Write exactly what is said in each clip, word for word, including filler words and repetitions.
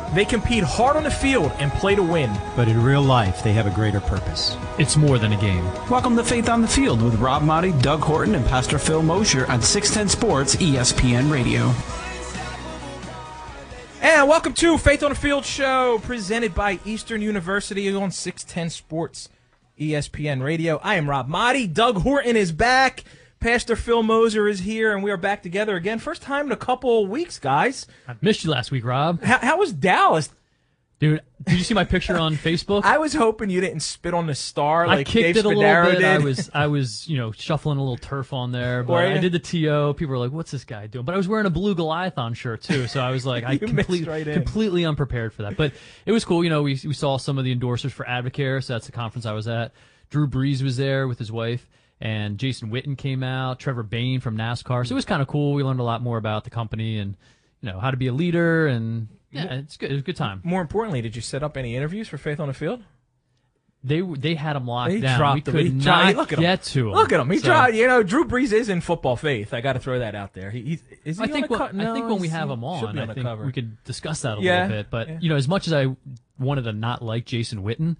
They compete hard on the field and play to win. But in real life, they have a greater purpose. It's more than a game. Welcome to Faith on the Field with Rob Motti, Doug Horton, and Pastor Phil Mosher on six ten Sports E S P N Radio. And welcome to Faith on the Field show, presented by Eastern University on six ten Sports E S P N Radio. I am Rob Motti. Doug Horton is back. Pastor Phil Moser is here, and we are back together again. First time in a couple of weeks, guys. I missed you last week, Rob. How, how was Dallas? Dude, did you see my picture on Facebook? I was hoping you didn't spit on the star I like kicked Dave it a little Spadaro bit. did. I was, I was, you know, shuffling a little turf on there, but I did the T O. People were like, "What's this guy doing?" But I was wearing a blue Goliathon shirt too, so I was like, I complete, right in. completely unprepared for that. But it was cool. You know, we we saw some of the endorsers for Advocare, so that's the conference I was at. Drew Brees was there with his wife. And Jason Witten came out, Trevor Bayne from NASCAR. So it was kind of cool. We learned a lot more about the company and, you know, how to be a leader. And, yeah, it's good. It was a good time. More importantly, did you set up any interviews for Faith on the Field? They they had him locked They down. dropped We him. could He not tried- look at him. get to him. Look at him. He So, tried. You know, Drew Brees is in football faith. I got to throw that out there. He, he is he I on think the when, co- no, I think when we he's- have he him should on, be I the think cover. we could discuss that a Yeah. little bit. But, Yeah. you know, as much as I wanted to not like Jason Witten,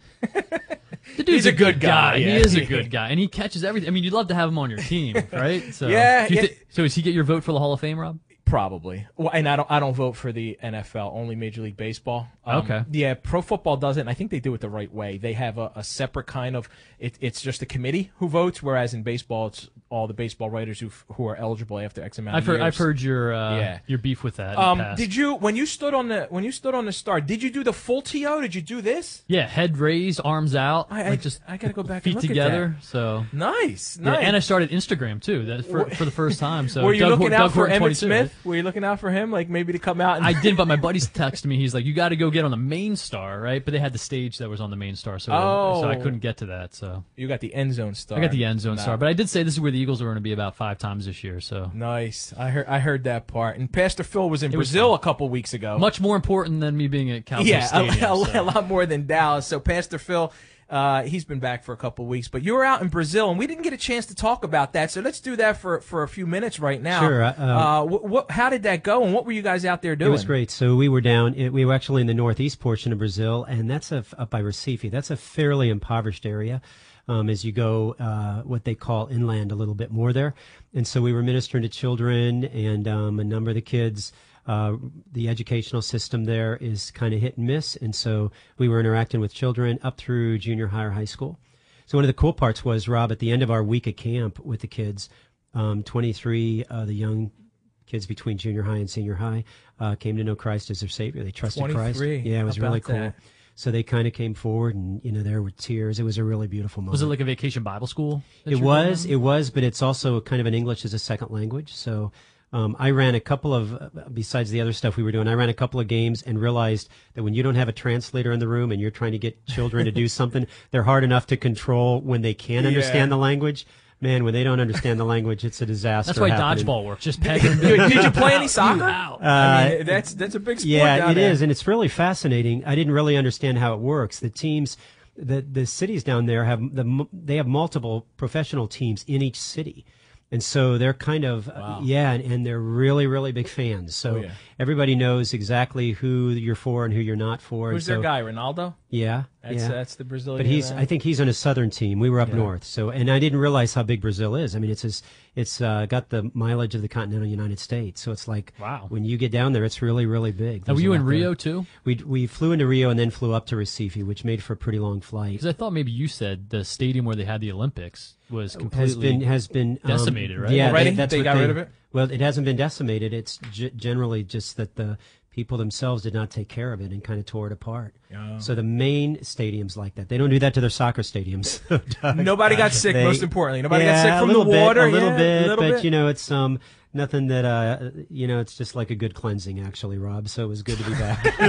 the dude's He's a good guy, He yeah. is a good guy, and he catches everything. I mean, you'd love to have him on your team, right? So, Yeah, do you yeah. thi- so does he get your vote for the Hall of Fame, Rob? Probably. Well, and I don't. I don't vote for the N F L. Only Major League Baseball. Um, Okay. Yeah, pro football doesn't. I think they do it the right way. They have a, a separate kind of. It, it's just a committee who votes, whereas in baseball, it's all the baseball writers who who are eligible after X amount I've of heard years. I've heard your uh, Yeah. your beef with that. in the Um, past. did you when you stood on the when you stood on the star? Did you do the full T O? Did you do this? Yeah, head raised, arms out, I, I like just I gotta go back feet and look together. So Nice, yeah, nice. and I started Instagram too. That for, for the first time. So Were you Doug, looking Doug out for Horton Emmitt twenty-two, Smith? right? Were you looking out for him, like maybe to come out? And I didn't, but my buddy's texted me. He's like, "You got to go get on the main star, right?" But they had the stage that was on the main star, so Oh. so I couldn't get to that. So you got the end zone star. I got the end zone Nah. star, but I did say this is where the Eagles are going to be about five times this year. So Nice. I heard I heard that part. And Pastor Phil was in It was Brazil fun. a couple weeks ago. much more important than me being at Cowboys yeah, a, Stadium. a- so. a lot more than Dallas. So Pastor Phil, uh, he's been back for a couple weeks, but you were out in Brazil, and we didn't get a chance to talk about that. So let's do that for, for a few minutes right now. Sure, uh, uh, what, what, how did that go, and what were you guys out there doing? It was great. So we were down, it, we were actually in the northeast portion of Brazil, and that's a, up by Recife. That's a fairly impoverished area um, as you go uh, what they call inland a little bit more there. And so we were ministering to children, and um, a number of the kids. Uh, the educational system there is kind of hit and miss, and so we were interacting with children up through junior high or high school. So one of the cool parts was, Rob, at the end of our week of camp with the kids, um, twenty-three of the young kids between junior high and senior high uh, came to know Christ as their Savior. They trusted Christ. twenty-three. Yeah, it was How really about cool. that? So they kind of came forward, and you know there were tears. It was a really beautiful moment. Was it like a vacation Bible school? that It you were going was, on? it was, but it's also kind of an English as a second language. So um, I ran a couple of, uh, besides the other stuff we were doing, I ran a couple of games and realized that when you don't have a translator in the room and you're trying to get children to do something, they're hard enough to control when they can understand Yeah. the language. Man, when they don't understand the language, it's a disaster. That's why happening. dodgeball works. Just peg them. Did, did you play any soccer? out. I mean, that's that's a big sport. Yeah, down it there. is, and it's really fascinating. I didn't really understand how it works. The teams, the the cities down there have the they have multiple professional teams in each city, and so they're kind of Wow. yeah, and, and they're really really big fans. So Oh, yeah. everybody knows exactly who you're for and who you're not for. Who's and their so, guy? Ronaldo. Yeah, That's yeah. that's the Brazilian. But he's, uh, I think he's on a southern team. We were up Yeah. north, so and I didn't realize how big Brazil is. I mean, it's as, it's uh, got the mileage of the continental United States, so it's like Wow. when you get down there, it's really really big. Now, were There's a you lot in there. Rio too? We we flew into Rio and then flew up to Recife, which made for a pretty long flight. Because I thought maybe you said the stadium where they had the Olympics was Has completely been has been um, decimated, right? Yeah, Already? they, that's They what got rid of it? Well, it hasn't been decimated. It's g- generally just that the people themselves did not take care of it and kind of tore it apart. Oh. So the main stadiums like that. They don't do that to their soccer stadiums. Nobody got sick. They- most importantly, nobody yeah, got sick a from little the bit, water. a little yeah, bit, a little but bit. you know, it's um nothing that uh you know, it's just like a good cleansing, actually, Rob. So it was good to be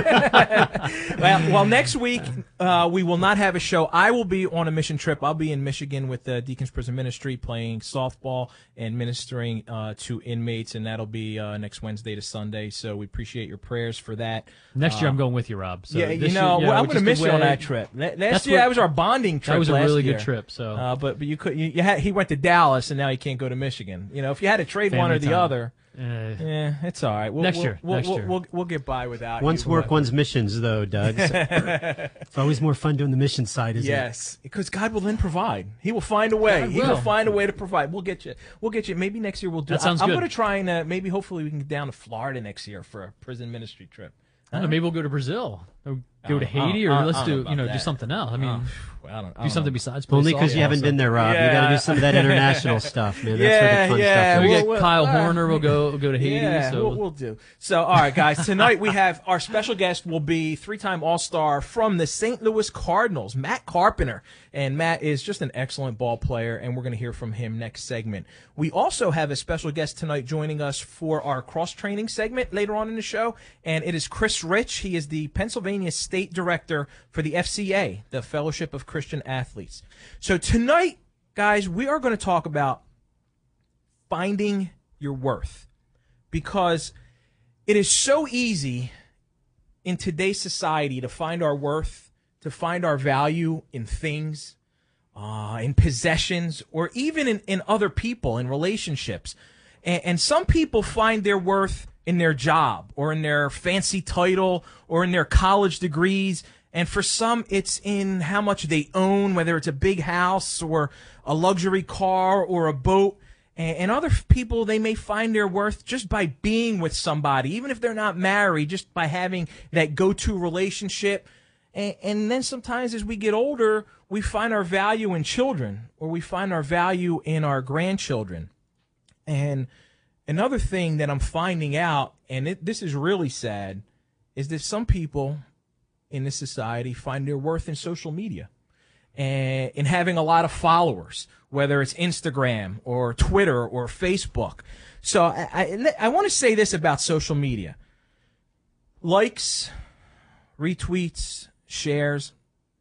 back. well, well, next week uh, we will not have a show. I will be on a mission trip. I'll be in Michigan with the Deacons Prison Ministry playing softball and ministering uh, to inmates, and that'll be uh, next Wednesday to Sunday. So we appreciate your prayers for that. Next year, I'm going with you, Rob. So yeah, you this know, year, yeah, well, I'm we're going to just miss you on away. that trip. La- Last That's year, what- that was our bonding trip. That was a last really year. good trip. So Uh, but but you could you, you had he went to Dallas and now he can't go to Michigan. You know, if you had to trade one Family or the time. other, Uh, Yeah, it's all right. We'll, Next we'll, year, We'll, next we'll, year. We'll, we'll get by without Once you. work, but- one's missions, though, Doug. So- it's always more fun doing the mission side, isn't it? Yes, because God will then provide. He will find a way. God He will will. find a way to provide. We'll get you. We'll get you. Maybe next year we'll do. That sounds I, I'm good. going to try and uh, maybe hopefully we can get down to Florida next year for a prison ministry trip. I don't know, maybe we'll go to Brazil, or go to I don't- Haiti, I or don't- let's I don't know do about you know do that. something else. I mean, Oh, well, I don't, I do don't something know. besides play Only because you softball. haven't been there, Rob. You got Yeah. to do some of that international stuff, man. That's where Yeah, the fun yeah, stuff We is. well, get well, Kyle uh, Horner. We'll go go to Haiti. Yeah, so we'll, we'll do. So, all right, guys. Tonight we have our special guest will be three-time All-Star from the Saint Louis Cardinals, Matt Carpenter. And Matt is just an excellent ball player, and we're going to hear from him next segment. We also have a special guest tonight joining us for our cross-training segment later on in the show, and it is Chris Rich. He is the Pennsylvania State Director for the F C A, the Fellowship of Christian Athletes. So tonight, guys, we are going to talk about finding your worth, because it is so easy in today's society to find our worth, to find our value in things, uh, in possessions, or even in, in other people, in relationships. And, and some people find their worth in their job, or in their fancy title, or in their college degrees. And for some, it's in how much they own, whether it's a big house or a luxury car or a boat. And, and other people, they may find their worth just by being with somebody, even if they're not married, just by having that go-to relationship. And, and then sometimes as we get older, we find our value in children, or we find our value in our grandchildren. And another thing that I'm finding out, and it, this is really sad, is that some people in this society find their worth in social media and in having a lot of followers, whether it's Instagram or Twitter or Facebook. So I, I, I want to say this about social media. Likes, retweets, shares,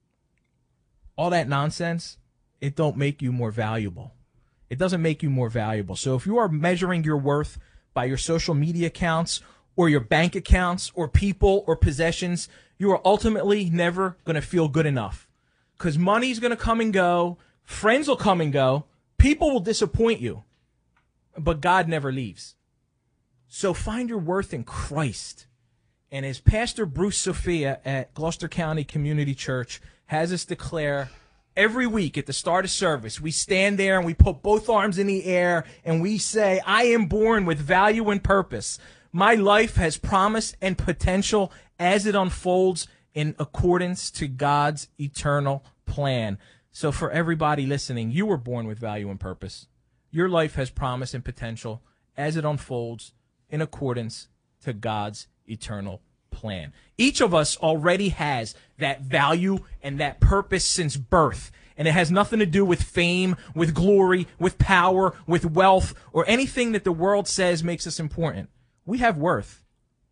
all that nonsense, it don't make you more valuable. It doesn't make you more valuable. So if you are measuring your worth by your social media accounts or your bank accounts or people or possessions, you are ultimately never going to feel good enough, because money's going to come and go. Friends will come and go. People will disappoint you, but God never leaves. So find your worth in Christ. And as Pastor Bruce Sophia at Gloucester County Community Church has us declare every week at the start of service, we stand there and we put both arms in the air and we say, I am born with value and purpose. My life has promise and potential as it unfolds in accordance to God's eternal plan. So for everybody listening, you were born with value and purpose. Your life has promise and potential as it unfolds in accordance to God's eternal plan. Each of us already has that value and that purpose since birth. And it has nothing to do with fame, with glory, with power, with wealth, or anything that the world says makes us important. We have worth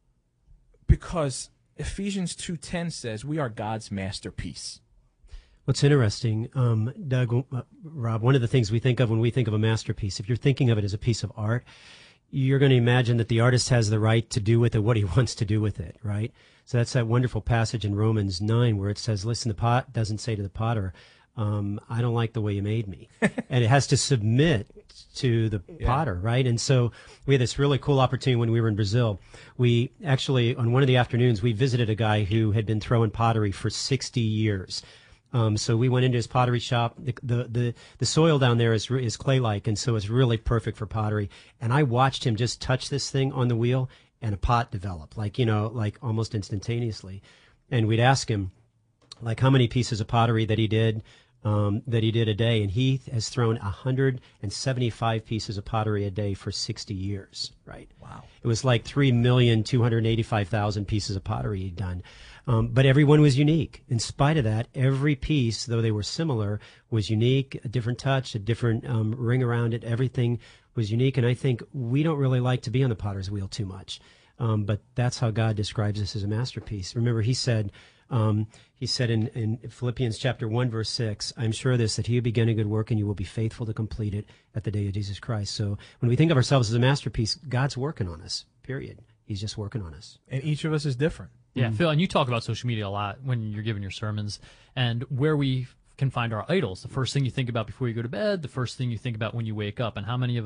because Ephesians two ten says we are God's masterpiece. What's interesting, um, Doug, uh, Rob, one of the things we think of when we think of a masterpiece, if you're thinking of it as a piece of art, you're going to imagine that the artist has the right to do with it what he wants to do with it, right? So that's that wonderful passage in Romans nine where it says, listen, the pot doesn't say to the potter, um, I don't like the way you made me. And it has to submit to the Yeah. potter, right? And so we had this really cool opportunity when we were in Brazil. We actually, on one of the afternoons, we visited a guy who had been throwing pottery for sixty years. Um, so we went into his pottery shop. The, the the the soil down there is is clay-like, and so it's really perfect for pottery. And I watched him just touch this thing on the wheel, and a pot developed, like you know, like almost instantaneously. And we'd ask him, like, how many pieces of pottery that he did, um, that he did a day, and he has thrown one hundred seventy-five pieces of pottery a day for sixty years. Right? Wow. It was like three million two hundred eighty-five thousand pieces of pottery he'd done. Um, but everyone was unique. In spite of that, every piece, though they were similar, was unique, a different touch, a different um, ring around it. Everything was unique. And I think we don't really like to be on the potter's wheel too much. Um, but that's how God describes us as a masterpiece. Remember, he said, um, he said in, in Philippians chapter one, verse six, I'm sure of this, that he who began a good work and you will be faithful to complete it at the day of Jesus Christ. So when we think of ourselves as a masterpiece, God's working on us, period. He's just working on us. And each of us is different. Yeah, Phil, and you talk about social media a lot when you're giving your sermons, and where we can find our idols. The first thing you think about before you go to bed, the first thing you think about when you wake up, and how many of us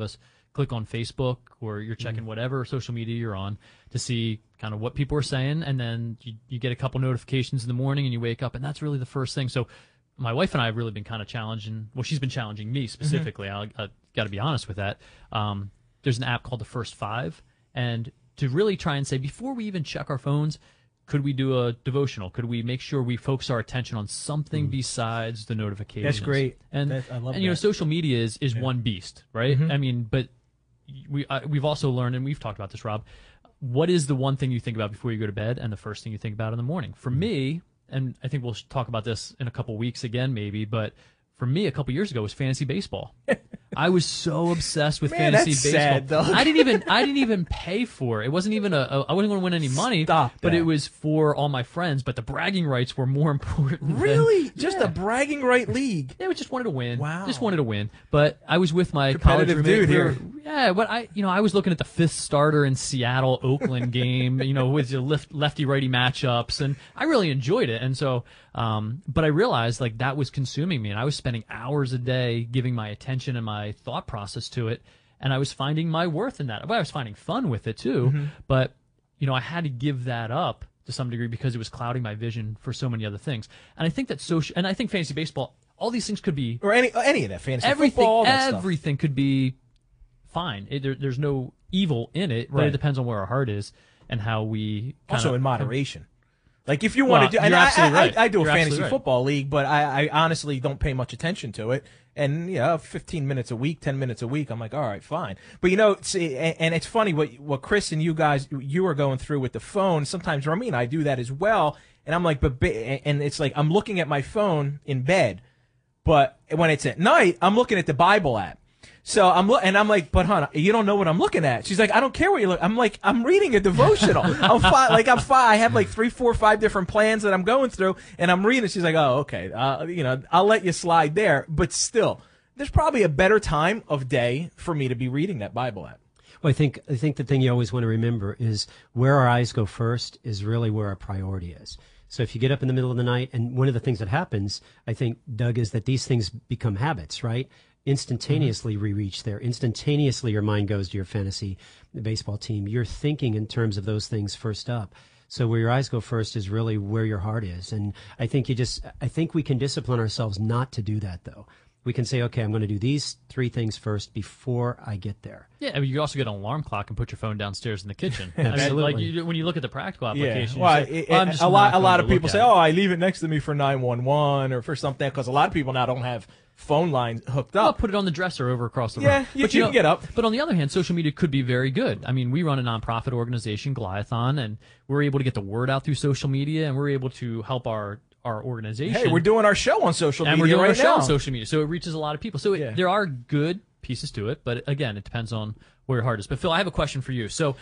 click on Facebook or you're checking whatever social media you're on to see kind of what people are saying, and then you, you get a couple notifications in the morning and you wake up, and that's really the first thing. So my wife and I have really been kind of challenging, well, she's been challenging me specifically. Mm-hmm. I, I got to be honest with that. Um, there's an app called The First Five, and to really try and say, before we even check our phones, could we do a devotional? Could we make sure we focus our attention on something mm. besides the notifications? That's great. And, that, I love and you that. know, social media is, is yeah. one beast, right? Mm-hmm. I mean, but we, uh, we've also learned, and we've talked about this, Rob, what is the one thing you think about before you go to bed and the first thing you think about in the morning? For me, and I think we'll talk about this in a couple weeks again maybe, but for me a couple years ago was fantasy baseball. I was so obsessed with Man, fantasy that's baseball. sad, Doug. I didn't even I didn't even pay for it. It wasn't even a, a I wasn't going to win any money. Stop But that. it was for all my friends. But the bragging rights were more important. than- Really? Just Yeah. a bragging right league? They just wanted to win. Wow. Just wanted to win. But I was with my college Competitive roommate. dude We here. were- Yeah, but I, you know, I was looking at the fifth starter in Seattle Oakland game, you know, with the left, lefty righty matchups, and I really enjoyed it. And so, um, but I realized like that was consuming me, and I was spending hours a day giving my attention and my thought process to it, and I was finding my worth in that. Well, I was finding fun with it too, Mm-hmm. but you know, I had to give that up to some degree because it was clouding my vision for so many other things. And I think that social, and I think fantasy baseball, all these things could be Or any any of that fantasy everything. football, all that stuff. Everything could be fine. It, there, there's no evil in it, but Right. it depends on where our heart is and how we kinda, Also in moderation. Like if you Well, want to do, and you're I, absolutely I, right. I, I do a You're fantasy absolutely right. football league, but I, I honestly don't pay much attention to it. And yeah, fifteen minutes a week, ten minutes a week, I'm like, all right, fine. But you know, see, and, and it's funny what what Chris and you guys you are going through with the phone. Sometimes Rami and I do that as well. And I'm like, but ba- and it's like I'm looking at my phone in bed, but when it's at night, I'm looking at the Bible app. So I'm lo- and I'm like, but hon, you don't know what I'm looking at. She's like, I don't care what you look. I'm like, I'm reading a devotional. I'm fi- like I'm fi- I have like three, four, five different plans that I'm going through, and I'm reading. She's like, oh, okay, uh, you know, I'll let you slide there. But still, there's probably a better time of day for me to be reading that Bible app. Well, I think I think the thing you always want to remember is where our eyes go first is really where our priority is. So if you get up in the middle of the night, and one of the things that happens, I think, Doug, is that these things become habits, right? Instantaneously we reach there. Instantaneously your mind goes to your fantasy baseball team. You're thinking in terms of those things first up. So where your eyes go first is really where your heart is. And I think you just, I think we can discipline ourselves not to do that, though. We can say, okay, I'm going to do these three things first before I get there. Yeah, I mean, you also get an alarm clock and put your phone downstairs in the kitchen. I mean, Absolutely. like you, when you look at the practical application, you well, say, it- "Oh, I'm it- just a lot, not a lot going of to people look say, at it." "Oh, I leave it next to me for nine one one or for something," because a lot of people now don't have phone lines hooked I'll up. put it on the dresser over across the Yeah, room. you- but you know, can get up. But on the other hand, social media could be very good. I mean, we run a nonprofit organization, Goliathon, and we're able to get the word out through social media, and we're able to help our our organization. Hey, we're doing our show on social and media we're doing right our show now. on social media, so it reaches a lot of people. So it, Yeah. there are good pieces to it, but again, it depends on where your heart is. But Phil, I have a question for you. So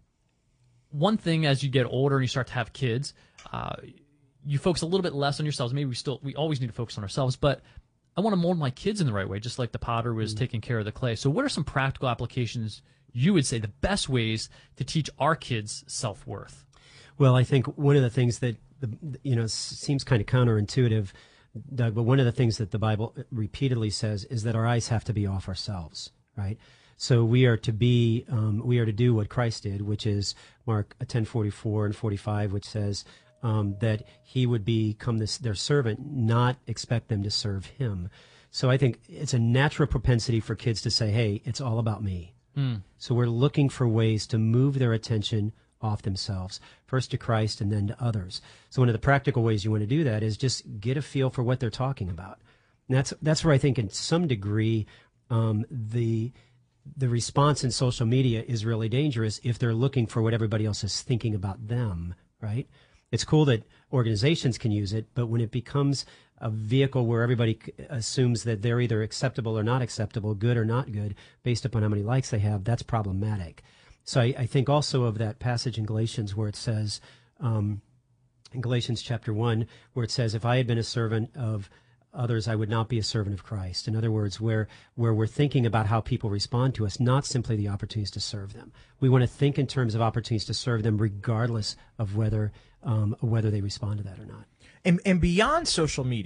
one thing as you get older and you start to have kids, uh, you focus a little bit less on yourselves. Maybe we still we always need to focus on ourselves, but I want to mold my kids in the right way, just like the potter was Mm. taking care of the clay. So what are some practical applications you would say the best ways to teach our kids self-worth? Well, I think one of the things that, the, you know, s- seems kind of counterintuitive, Doug, but one of the things that the Bible repeatedly says is that our eyes have to be off ourselves, right? So we are to be, um, we are to do what Christ did, which is Mark ten forty-four and forty-five, which says um, that he would become this, their servant, not expect them to serve him. So I think it's a natural propensity for kids to say, hey, it's all about me. Mm. So we're looking for ways to move their attention off themselves, first to Christ and then to others. So one of the practical ways you want to do that is just get a feel for what they're talking about. And that's that's where I think in some degree um, the the response in social media is really dangerous if they're looking for what everybody else is thinking about them, right? It's cool that organizations can use it, but when it becomes a vehicle where everybody c- assumes that they're either acceptable or not acceptable, good or not good, based upon how many likes they have, that's problematic. So I, I think also of that passage in Galatians where it says, um, in Galatians chapter one, where it says, if I had been a servant of others, I would not be a servant of Christ. In other words, where, where we're thinking about how people respond to us, not simply the opportunities to serve them. We want to think in terms of opportunities to serve them regardless of whether, um, whether they respond to that or not. And, and beyond social media,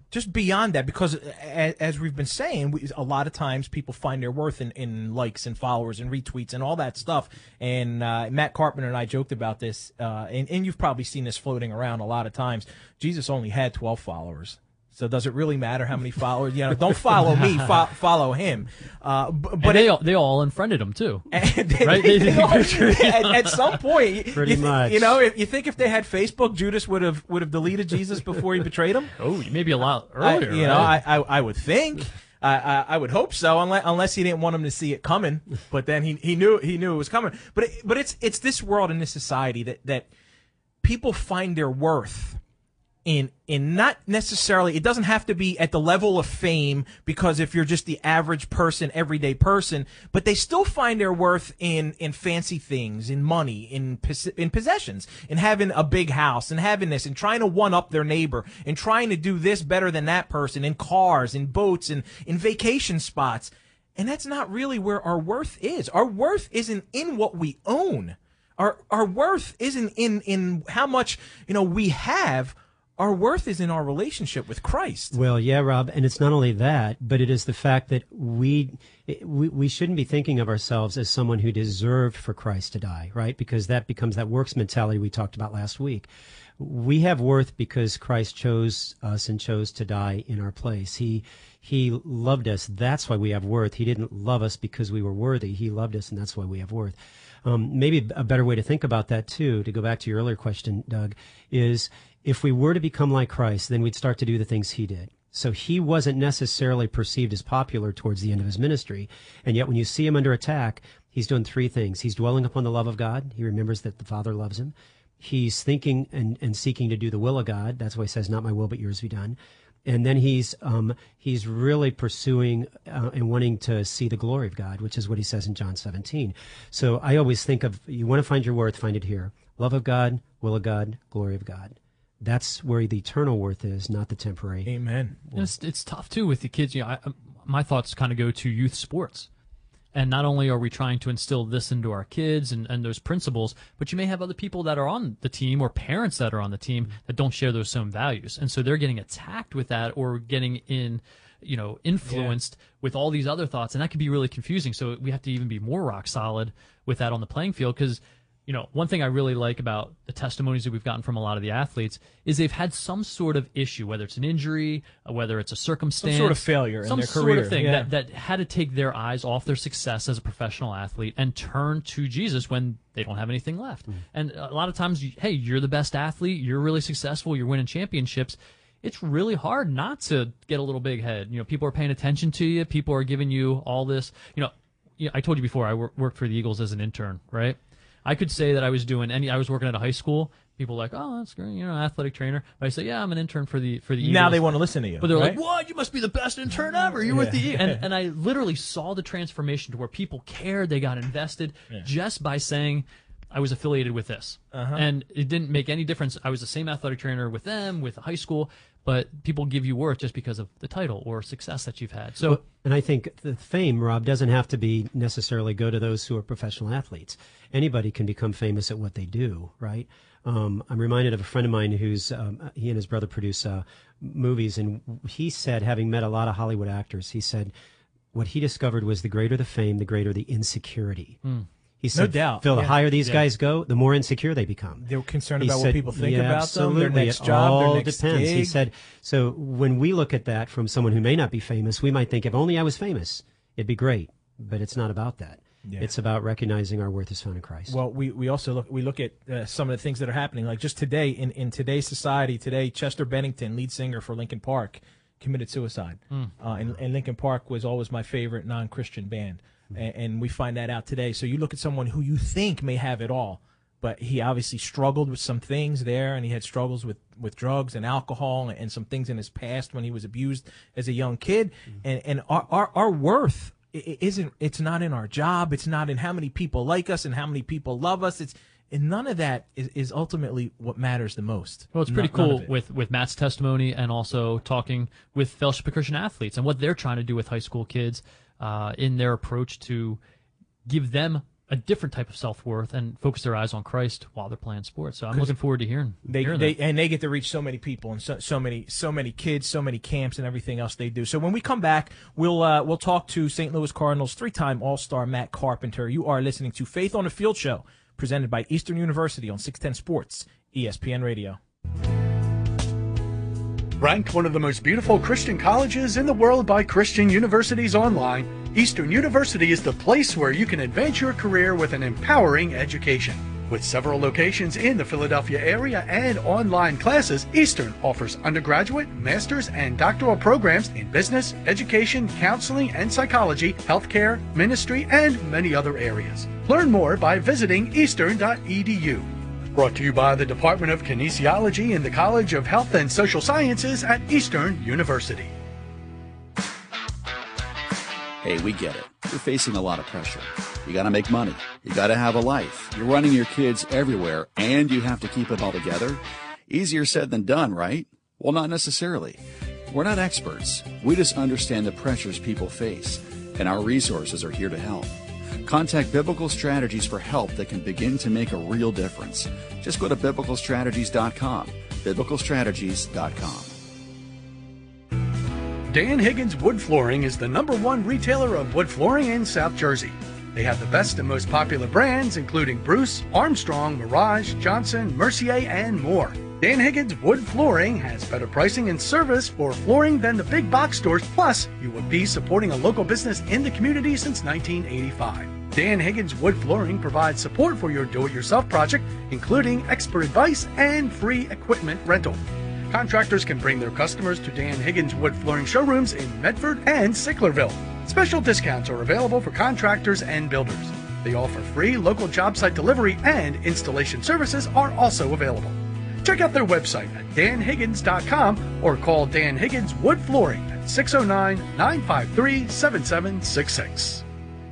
just beyond that, because as, as we've been saying, we, a lot of times people find their worth in, in likes and followers and retweets and all that stuff. And uh, Matt Carpenter and I joked about this, uh, and, and you've probably seen this floating around a lot of times. Jesus only had twelve followers. So does it really matter how many followers? You know, don't follow me, fo- follow him. Uh, b- but and they it, all, they all unfriended him too, they, right? They, They they all, picture, you at, know? at some point, you, Pretty you, th- much. you know, if you think if they had Facebook, Judas would have would have deleted Jesus before he betrayed him. Oh, maybe a lot I, earlier. you know, right? I, I I would think. I, I I would hope so, unless unless he didn't want him to see it coming. But then he he knew he knew it was coming. But it, but it's it's this world and this society that that people find their worth in in not necessarily, it doesn't have to be at the level of fame, because if you're just the average person, everyday person, but they still find their worth in in fancy things, in money, in pos- in possessions, in having a big house, and having this, and trying to one up their neighbor, and trying to do this better than that person, in cars, in boats, and in vacation spots. And that's not really where our worth is. Our worth isn't in what we own. Our our worth isn't in in how much, you know, we have. Our worth is in our relationship with Christ. Well, yeah, Rob, and it's not only that, but it is the fact that we, we we shouldn't be thinking of ourselves as someone who deserved for Christ to die, right? Because that becomes that works mentality we talked about last week. We have worth because Christ chose us and chose to die in our place. He he loved us. That's why we have worth. He didn't love us because we were worthy. He loved us, and that's why we have worth. Um, maybe a better way to think about that, too, to go back to your earlier question, Doug, is if we were to become like Christ, then we'd start to do the things he did. So he wasn't necessarily perceived as popular towards the end of his ministry. And yet when you see him under attack, he's doing three things. He's dwelling upon the love of God. He remembers that the Father loves him. He's thinking and, and seeking to do the will of God. That's why he says, not my will, but yours be done. And then he's um, he's really pursuing uh, and wanting to see the glory of God, which is what he says in John seventeen. So I always think of, you want to find your worth, find it here. Love of God, will of God, glory of God. That's where the eternal worth is, not the temporary. Amen. And it's it's tough too with the kids. You know, I, my thoughts kind of go to youth sports, and not only are we trying to instill this into our kids and, and those principles, but you may have other people that are on the team or parents that are on the team that don't share those same values, and so they're getting attacked with that or getting in, you know, influenced yeah. with all these other thoughts, and that can be really confusing. So we have to even be more rock solid with that on the playing field, because you know, one thing I really like about the testimonies that we've gotten from a lot of the athletes is they've had some sort of issue, whether it's an injury, whether it's a circumstance, some sort of failure in their some career, sort of thing yeah. that, that had to take their eyes off their success as a professional athlete and turn to Jesus when they don't have anything left. Mm. And a lot of times, hey, you're the best athlete, you're really successful, you're winning championships. It's really hard not to get a little big head. You know, people are paying attention to you. People are giving you all this. You know, you know I told you before, I wor- worked for the Eagles as an intern, right? I could say that I was doing any. I was working at a high school. People were like, oh, that's great, you know, athletic trainer. But I say, yeah, I'm an intern for the for the Eagles. Now they want to listen to you. But they're right? like, what? You must be the best intern ever. You're yeah. with the Eagles. And, and I literally saw the transformation to where people cared. They got invested yeah. just by saying I was affiliated with this. Uh-huh. And it didn't make any difference. I was the same athletic trainer with them, with high school. But people give you worth just because of the title or success that you've had. So, well, and I think the fame, Rob, doesn't have to be necessarily go to those who are professional athletes. Anybody can become famous at what they do, right? Um, I'm reminded of a friend of mine who's um, he and his brother produce uh, movies, and he said, having met a lot of Hollywood actors, he said what he discovered was the greater the fame, the greater the insecurity. Mm. He said, no doubt. Phil, yeah. the higher these yeah. guys go, the more insecure they become. They're concerned He about said, what people think yeah, about absolutely. them, their next it job, all their next depends. gig. He said, so when we look at that from someone who may not be famous, we might think, if only I was famous, it'd be great. But it's not about that. Yeah. It's about recognizing our worth is found in Christ. Well, we, we also look we look at uh, some of the things that are happening. Like just today, in, in today's society, today, Chester Bennington, lead singer for Linkin Park, committed suicide. Mm. Uh, and, and Linkin Park was always my favorite non-Christian band. And, and we find that out today. So you look at someone who you think may have it all, but he obviously struggled with some things there, and he had struggles with, with drugs and alcohol and, and some things in his past when he was abused as a young kid. Mm-hmm. And, and our, our, our worth isn't, it's not in our job. It's not in how many people like us and how many people love us. It's, and none of that is, is ultimately what matters the most. Well, it's pretty None, cool with, with Matt's testimony and also talking with Fellowship of Christian Athletes and what they're trying to do with high school kids. Uh, in their approach to give them a different type of self-worth and focus their eyes on Christ while they're playing sports. So I'm looking forward to hearing, they, hearing they that. and they get to reach so many people and so, so many so many kids, so many camps and everything else they do. So when we come back, we'll uh, we'll talk to Saint Louis Cardinals three-time All-Star Matt Carpenter. You are listening to Faith on the Field Show, presented by Eastern University on six ten Sports, E S P N Radio. Ranked one of the most beautiful Christian colleges in the world by Christian Universities Online, Eastern University is the place where you can advance your career with an empowering education. With several locations in the Philadelphia area and online classes, Eastern offers undergraduate, master's, and doctoral programs in business, education, counseling, and psychology, healthcare, ministry, and many other areas. Learn more by visiting eastern dot e d u. Brought to you by the Department of Kinesiology in the College of Health and Social Sciences at Eastern University. Hey, we get it. You're facing a lot of pressure. You got to make money. You got to have a life. You're running your kids everywhere, and you have to keep it all together. Easier said than done, right? Well, not necessarily. We're not experts. We just understand the pressures people face, and our resources are here to help. Contact Biblical Strategies for help that can begin to make a real difference. Just go to biblical strategies dot com. biblical strategies dot com. Dan Higgins Wood Flooring is the number one retailer of wood flooring in South Jersey. They have the best and most popular brands, including Bruce, Armstrong, Mirage, Johnson, Mercier, and more. Dan Higgins Wood Flooring has better pricing and service for flooring than the big box stores. Plus, you will be supporting a local business in the community since nineteen eighty-five. Dan Higgins Wood Flooring provides support for your do-it-yourself project, including expert advice and free equipment rental. Contractors can bring their customers to Dan Higgins Wood Flooring showrooms in Medford and Sicklerville. Special discounts are available for contractors and builders. They offer free local job site delivery, and installation services are also available. Check out their website at dan higgins dot com or call Dan Higgins Wood Flooring at six oh nine, nine five three, seven seven six six.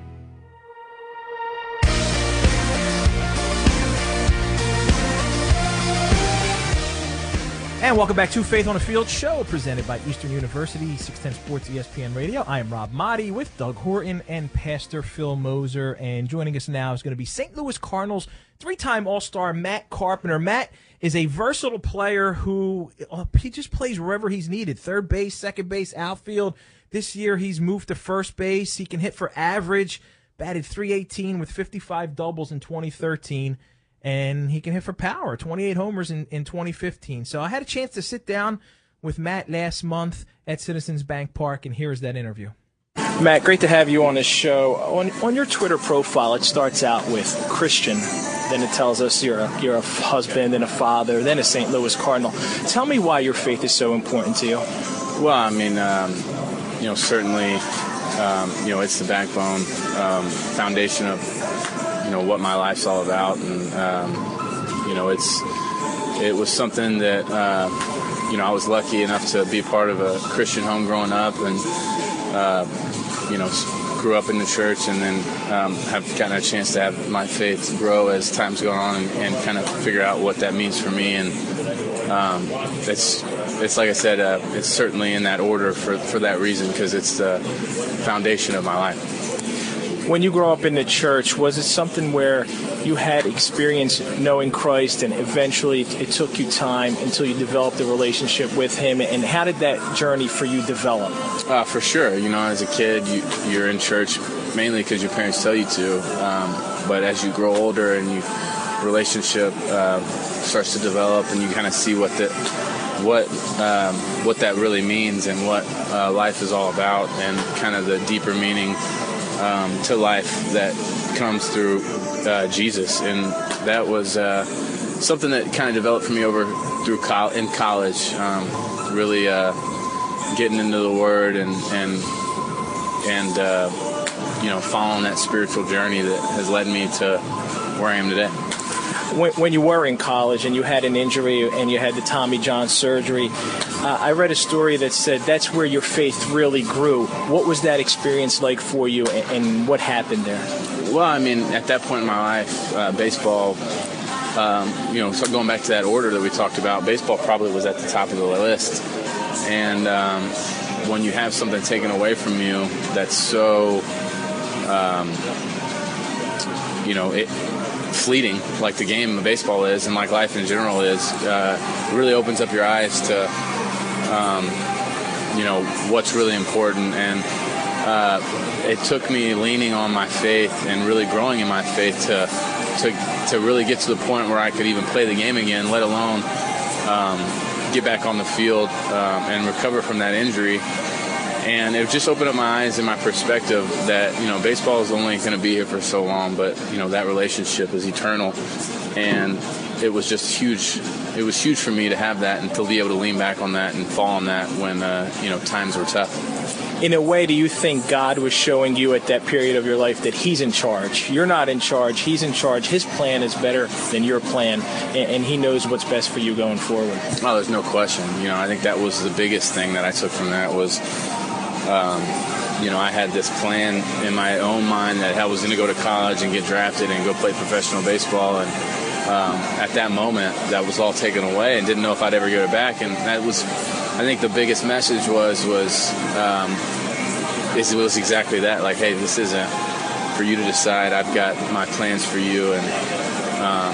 And welcome back to Faith on the Field Show, presented by Eastern University, six ten Sports, E S P N Radio. I am Rob Motti with Doug Horton and Pastor Phil Moser. And joining us now is going to be Saint Louis Cardinals three-time All-Star Matt Carpenter. Matt is a versatile player who uh, he just plays wherever he's needed. Third base, second base, outfield. This year he's moved to first base. He can hit for average, batted three eighteen with fifty-five doubles in twenty thirteen. And he can hit for power, twenty-eight homers in, in twenty fifteen. So I had a chance to sit down with Matt last month at Citizens Bank Park, and here's that interview. Matt, great to have you on this show. On, on your Twitter profile, it starts out with Christian. Then it tells us you're a, you're a husband and a father, then a Saint Louis Cardinal. Tell me why your faith is so important to you. Well, I mean, um, you know, certainly, um, you know, it's the backbone, um, foundation of, you know, what my life's all about. And, um, you know, it's it was something that, uh, you know, I was lucky enough to be part of a Christian home growing up, and, uh, you know, grew up in the church, and then um, have gotten a chance to have my faith grow as time's gone on, and, and kind of figure out what that means for me. And um, it's it's like I said, uh, it's certainly in that order for, for that reason, because it's the foundation of my life. When you grew up in the church, was it something where you had experience knowing Christ, and eventually it took you time until you developed a relationship with Him? And how did that journey for you develop? Uh, for sure. You know, as a kid, you, you're in church mainly because your parents tell you to. Um, but as you grow older and you relationship uh, starts to develop, and you kind of see what the what um, what that really means, and what uh, life is all about, and kind of the deeper meaning Um, to life that comes through uh, Jesus. And that was uh, something that kind of developed for me over through col- in college, um, really uh, getting into the Word, and and and uh, you know, following that spiritual journey that has led me to where I am today. When, when you were in college and you had an injury and you had the Tommy John surgery, uh, I read a story that said that's where your faith really grew. What was that experience like for you, and, and what happened there? Well, I mean, at that point in my life, uh, baseball, um, you know, so going back to that order that we talked about, baseball probably was at the top of the list. And um, when you have something taken away from you that's so... Um, you know, it, fleeting like the game of baseball is and like life in general is, uh, really opens up your eyes to, um, you know, what's really important. And uh, it took me leaning on my faith and really growing in my faith to, to, to really get to the point where I could even play the game again, let alone um, get back on the field um, and recover from that injury. And it just opened up my eyes and my perspective that, you know, baseball is only going to be here for so long, but, you know, that relationship is eternal. And it was just huge. It was huge for me to have that and to be able to lean back on that and fall on that when, uh, you know, times were tough. In a way, do you think God was showing you at that period of your life that he's in charge? You're not in charge. He's in charge. His plan is better than your plan, and, and he knows what's best for you going forward. Well, there's no question. You know, I think that was the biggest thing that I took from that was, Um, you know, I had this plan in my own mind that I was going to go to college and get drafted and go play professional baseball. And um, at that moment, that was all taken away and didn't know if I'd ever get it back. And that was, I think the biggest message was, was, um, is, it was exactly that. Like, hey, this isn't for you to decide. I've got my plans for you. And, um,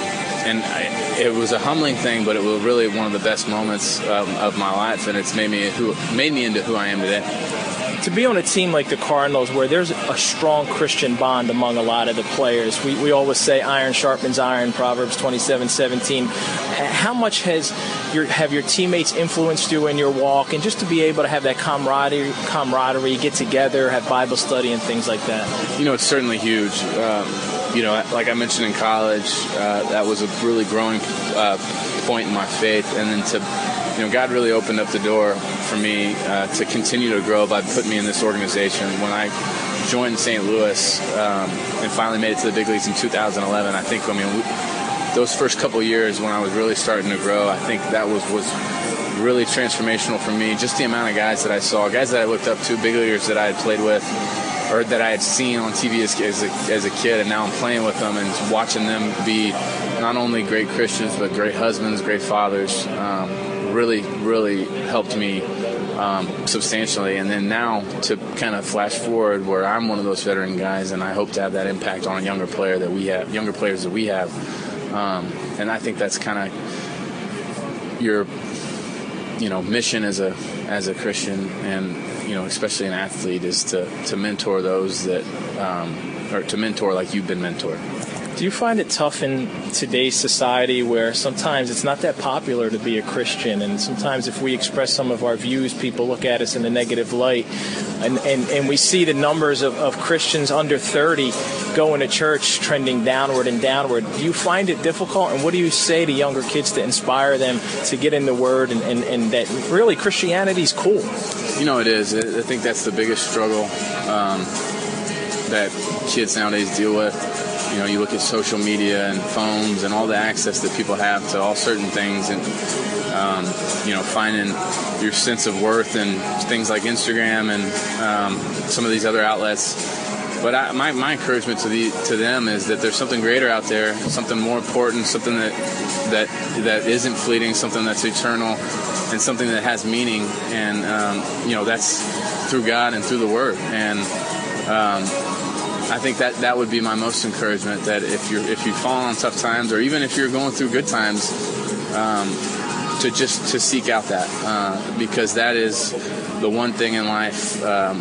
and I, it was a humbling thing, but it was really one of the best moments um, of my life, and it's made me who made me into who I am today. To be on a team like the Cardinals, where there's a strong Christian bond among a lot of the players, we, we always say iron sharpens iron, Proverbs twenty-seven seventeen. How much has your have your teammates influenced you in your walk, and just to be able to have that camaraderie, camaraderie, get together, have Bible study and things like that? You know, it's certainly huge. Um, You know, like I mentioned in college, uh, that was a really growing uh, point in my faith. And then to, you know, God really opened up the door for me uh, to continue to grow by putting me in this organization. When I joined Saint Louis um, and finally made it to the big leagues in two thousand eleven, I think, I mean, we, those first couple of years when I was really starting to grow, I think that was, was really transformational for me. Just the amount of guys that I saw, guys that I looked up to, big leaguers that I had played with, or that I had seen on T V as, as, a, as a kid, and now I'm playing with them and watching them be not only great Christians, but great husbands, great fathers, um, really, really helped me um, substantially. And then now to kind of flash forward where I'm one of those veteran guys, and I hope to have that impact on a younger player that we have, younger players that we have. Um, and I think that's kind of your, you know, mission as a as a Christian, and you know, especially an athlete, is to, to mentor those that, um, or to mentor like you've been mentored. Do you find it tough in today's society where sometimes it's not that popular to be a Christian, and sometimes if we express some of our views, people look at us in a negative light, and, and, and we see the numbers of, of Christians under thirty going to church trending downward and downward? Do you find it difficult, and what do you say to younger kids to inspire them to get in the Word, and, and, and that really Christianity is cool? You know, it is. I think that's the biggest struggle um, that kids nowadays deal with. You know, you look at social media and phones and all the access that people have to all certain things, and, um, you know, finding your sense of worth in things like Instagram and um, some of these other outlets. But I, my, my encouragement to the to them is that there's something greater out there, something more important, something that that that isn't fleeting, something that's eternal, and something that has meaning. And um, you know, that's through God and through the Word. And um, I think that that would be my most encouragement. That if you're if you fall on tough times, or even if you're going through good times, um, to just to seek out that, uh, because that is the one thing in life um,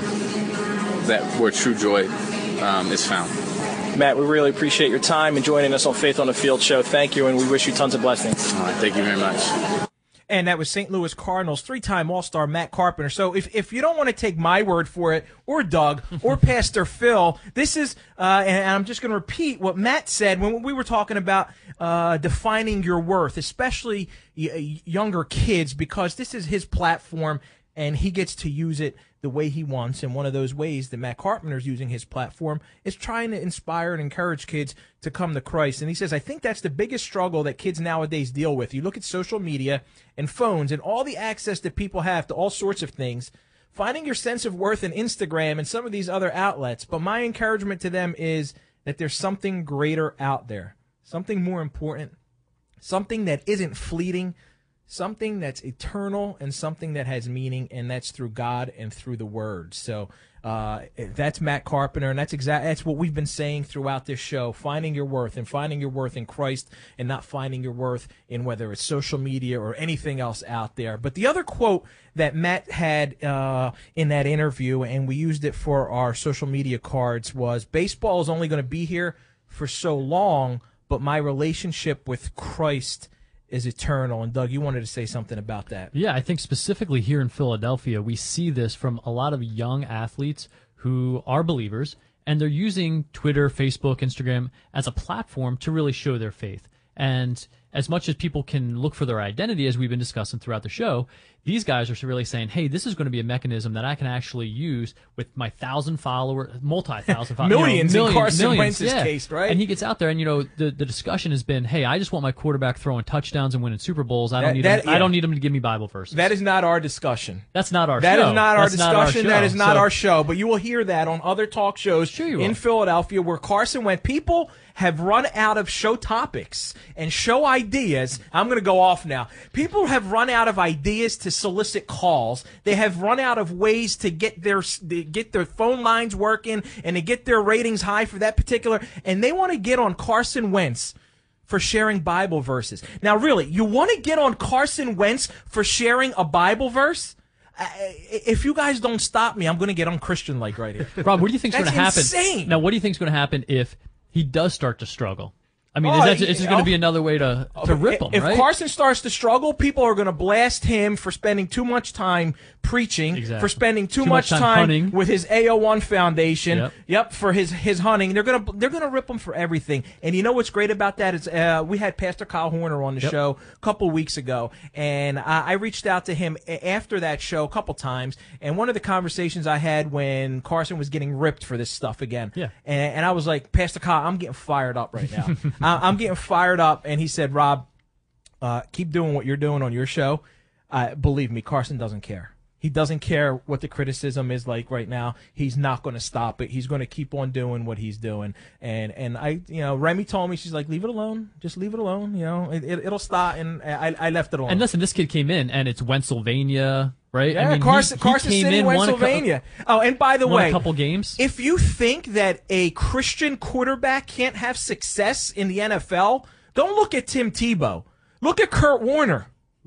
that where true joy um, is found. Matt, we really appreciate your time and joining us on Faith on the Field show. Thank you, and we wish you tons of blessings. All right, thank you very much. And that was Saint Louis Cardinals three-time All-Star Matt Carpenter. So if, if you don't want to take my word for it, or Doug, or Pastor Phil, this is, uh, and I'm just going to repeat what Matt said when we were talking about uh, defining your worth, especially y- younger kids, because this is his platform, and he gets to use it the way he wants. And one of those ways that Matt Carpenter is using his platform is trying to inspire and encourage kids to come to Christ. And he says, I think that's the biggest struggle that kids nowadays deal with. You look at social media and phones and all the access that people have to all sorts of things, finding your sense of worth in Instagram and some of these other outlets. But my encouragement to them is that there's something greater out there, something more important, something that isn't fleeting, something that's eternal and something that has meaning, and that's through God and through the Word. So uh, that's Matt Carpenter, and that's exact. That's what we've been saying throughout this show: finding your worth, and finding your worth in Christ, and not finding your worth in whether it's social media or anything else out there. But the other quote that Matt had uh, in that interview, and we used it for our social media cards, was, "Baseball is only going to be here for so long, but my relationship with Christ is eternal." And Doug, you wanted to say something about that. Yeah, I think specifically here in Philadelphia, we see this from a lot of young athletes who are believers, and they're using Twitter, Facebook, Instagram as a platform to really show their faith. And as much as people can look for their identity, as we've been discussing throughout the show, these guys are really saying, hey, this is going to be a mechanism that I can actually use with my thousand followers, multi-thousand followers. millions, you know, millions in Carson millions, Wentz's yeah. case, right? And he gets out there, and, you know, the, the discussion has been, hey, I just want my quarterback throwing touchdowns and winning Super Bowls. I don't That- need that- him, yeah. I don't need him to give me Bible verses. That is not our discussion. That's not our That show. is not our That's not our discussion. show. That is not So- our show. But you will hear that on other talk shows Sure you in will. Philadelphia, where Carson went. People have run out of show topics and show ideas. I'm going to go off now. People have run out of ideas to solicit calls. They have run out of ways to get their to get their phone lines working and to get their ratings high for that particular. And they want to get on Carson Wentz for sharing Bible verses. Now, really, you want to get on Carson Wentz for sharing a Bible verse? Uh, if you guys don't stop me, I'm going to get unchristian-like right here. Rob, what do you think's going That's to happen? insane. Now, what do you think's going to happen if he does start to struggle? I mean, Oh, is that he- it's just going to oh. be another way to, to rip him, If right? Carson starts to struggle, people are going to blast him for spending too much time preaching, Exactly. for spending too, Too much, much time time hunting. with his A O one Foundation. Yep. Yep, for his his hunting. They're gonna they're gonna rip him for everything. And you know what's great about that is uh, we had Pastor Kyle Horner on the Yep. show a couple weeks ago, and I, I reached out to him a- after that show a couple times. And one of the conversations I had when Carson was getting ripped for this stuff again, Yeah. and, and I was like, Pastor Kyle, I'm getting fired up right now. I, I'm getting fired up. And he said, Rob, uh, keep doing what you're doing on your show. Uh, believe me, Carson doesn't care. He doesn't care what the criticism is like right now. He's not going to stop it. He's going to keep on doing what he's doing. And and I, you know, Remy told me, she's like, leave it alone. Just leave it alone. You know, it, it, it'll stop. And I, I left it alone. And listen, this kid came in, and it's Pennsylvania, right? yeah, I mean, Carson, he, he Carson came City, in, won a cou- Pennsylvania. Oh, and by the won way, a couple games. if you think that a Christian quarterback can't have success in the N F L, don't look at Tim Tebow. Look at Kurt Warner.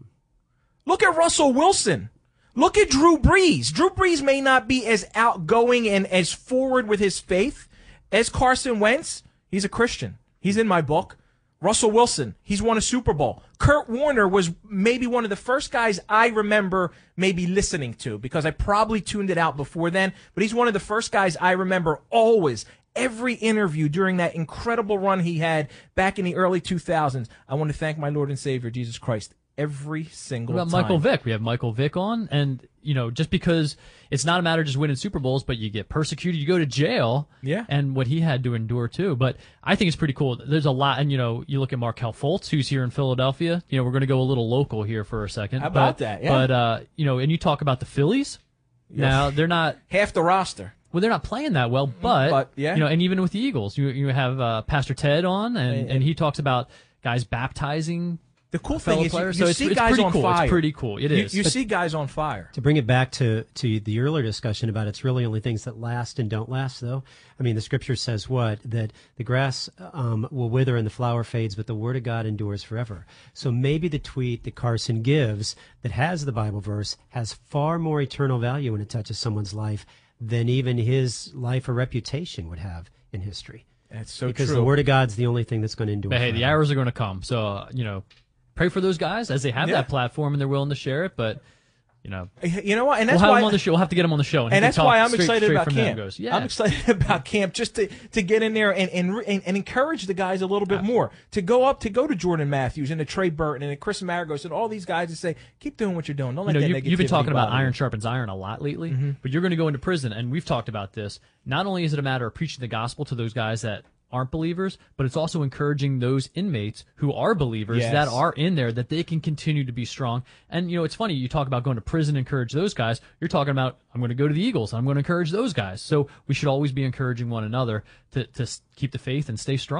Look at Russell Wilson. Look at Drew Brees. Drew Brees may not be as outgoing and as forward with his faith as Carson Wentz. He's a Christian. He's in my book. Russell Wilson, he's won a Super Bowl. Kurt Warner was maybe one of the first guys I remember maybe listening to, because I probably tuned it out before then, but he's one of the first guys I remember always, every interview during that incredible run he had back in the early two thousands. I want to thank my Lord and Savior, Jesus Christ, every single What about time. Michael Vick? We have Michael Vick on, and you know, just because it's not a matter of just winning Super Bowls, but you get persecuted, you go to jail, Yeah. and what he had to endure too. But I think it's pretty cool. There's a lot, and you know, you look at Markel Fultz, who's here in Philadelphia. You know, we're going to go a little local here for a second. How about but, that? Yeah. But uh, you know, and you talk about the Phillies. Now they're not. Half the roster. Well, they're not playing that well, but, But, yeah. you know, and even with the Eagles, you you have uh, Pastor Ted on, and, And- and he talks about guys baptizing The cool fellow thing is you, players. you so see it's, it's guys pretty on cool. fire. It's pretty cool. It You, is. you But- see guys on fire. To bring it back to, to the earlier discussion about it's really only things that last and don't last, though. I mean, the scripture says what? That the grass um, will wither and the flower fades, but the word of God endures forever. So maybe the tweet that Carson gives that has the Bible verse has far more eternal value when it touches someone's life than even his life or reputation would have in history. That's so because true. the word of God's the only thing that's going to endure But hey, the forever. hours are going to come. So, uh, you know, pray for those guys as they have Yeah. that platform and they're willing to share it. But, you know, You know what? And we'll that's have why them on the show. We'll have to get them on the show. And, he and can that's talk why I'm straight- excited straight about from there camp. goes, yeah. I'm excited about camp just to, to get in there and, and and and encourage the guys a little bit more to go up to go to Jordan Matthews and to Trey Burton and to Chris Maragos and all these guys and say, keep doing what you're doing. Don't You let know, that you, you've been negativity talking about bother you. iron sharpens iron a lot lately, Mm-hmm. but you're going to go into prison, and we've talked about this. Not only is it a matter of preaching the gospel to those guys that aren't believers, but it's also encouraging those inmates who are believers Yes. that are in there that they can continue to be strong. And, you know, it's funny, you talk about going to prison, encourage those guys. You're talking about, I'm going to go to the Eagles, I'm going to encourage those guys. So we should always be encouraging one another to, to s- keep the faith and stay strong.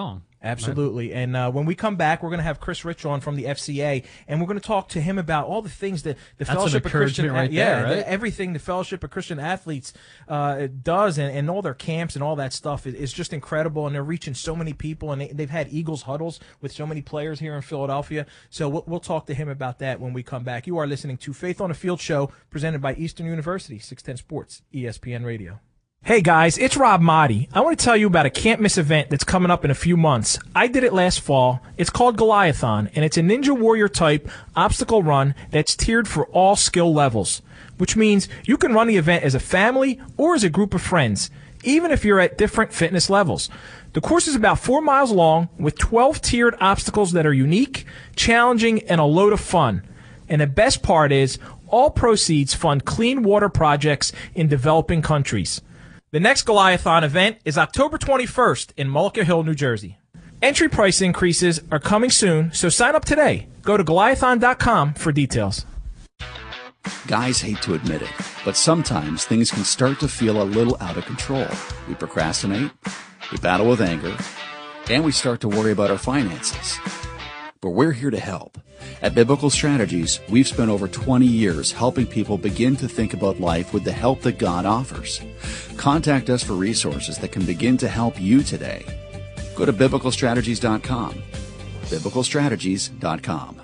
Absolutely. Right. And uh, when we come back, we're going to have Chris Rich on from the F C A, and we're going to talk to him about all the things that the That's Fellowship of Christian, right yeah, there, right? the, everything the Fellowship of Christian Athletes uh, does, and, and all their camps and all that stuff is, is just incredible. And they're reaching so many people, and they, they've had Eagles huddles with so many players here in Philadelphia. So we'll, we'll talk to him about that when we come back. You are listening to Faith on the Field Show, presented by Eastern University, six ten Sports, E S P N Radio. Hey guys, it's Rob Motti. I want to tell you about a can't miss event that's coming up in a few months. I did it last fall. It's called Goliathon, and it's a Ninja Warrior type obstacle run that's tiered for all skill levels, which means you can run the event as a family or as a group of friends, even if you're at different fitness levels. The course is about four miles long with twelve tiered obstacles that are unique, challenging, and a load of fun. And the best part is all proceeds fund clean water projects in developing countries. The next Goliathon event is October twenty-first in Mullica Hill, New Jersey. Entry price increases are coming soon, so sign up today. Go to Goliathon dot com for details. Guys hate to admit it, but sometimes things can start to feel a little out of control. We procrastinate, we battle with anger, and we start to worry about our finances. But we're here to help. At Biblical Strategies, we've spent over twenty years helping people begin to think about life with the help that God offers. Contact us for resources that can begin to help you today. Go to Biblical Strategies dot com. Biblical Strategies dot com.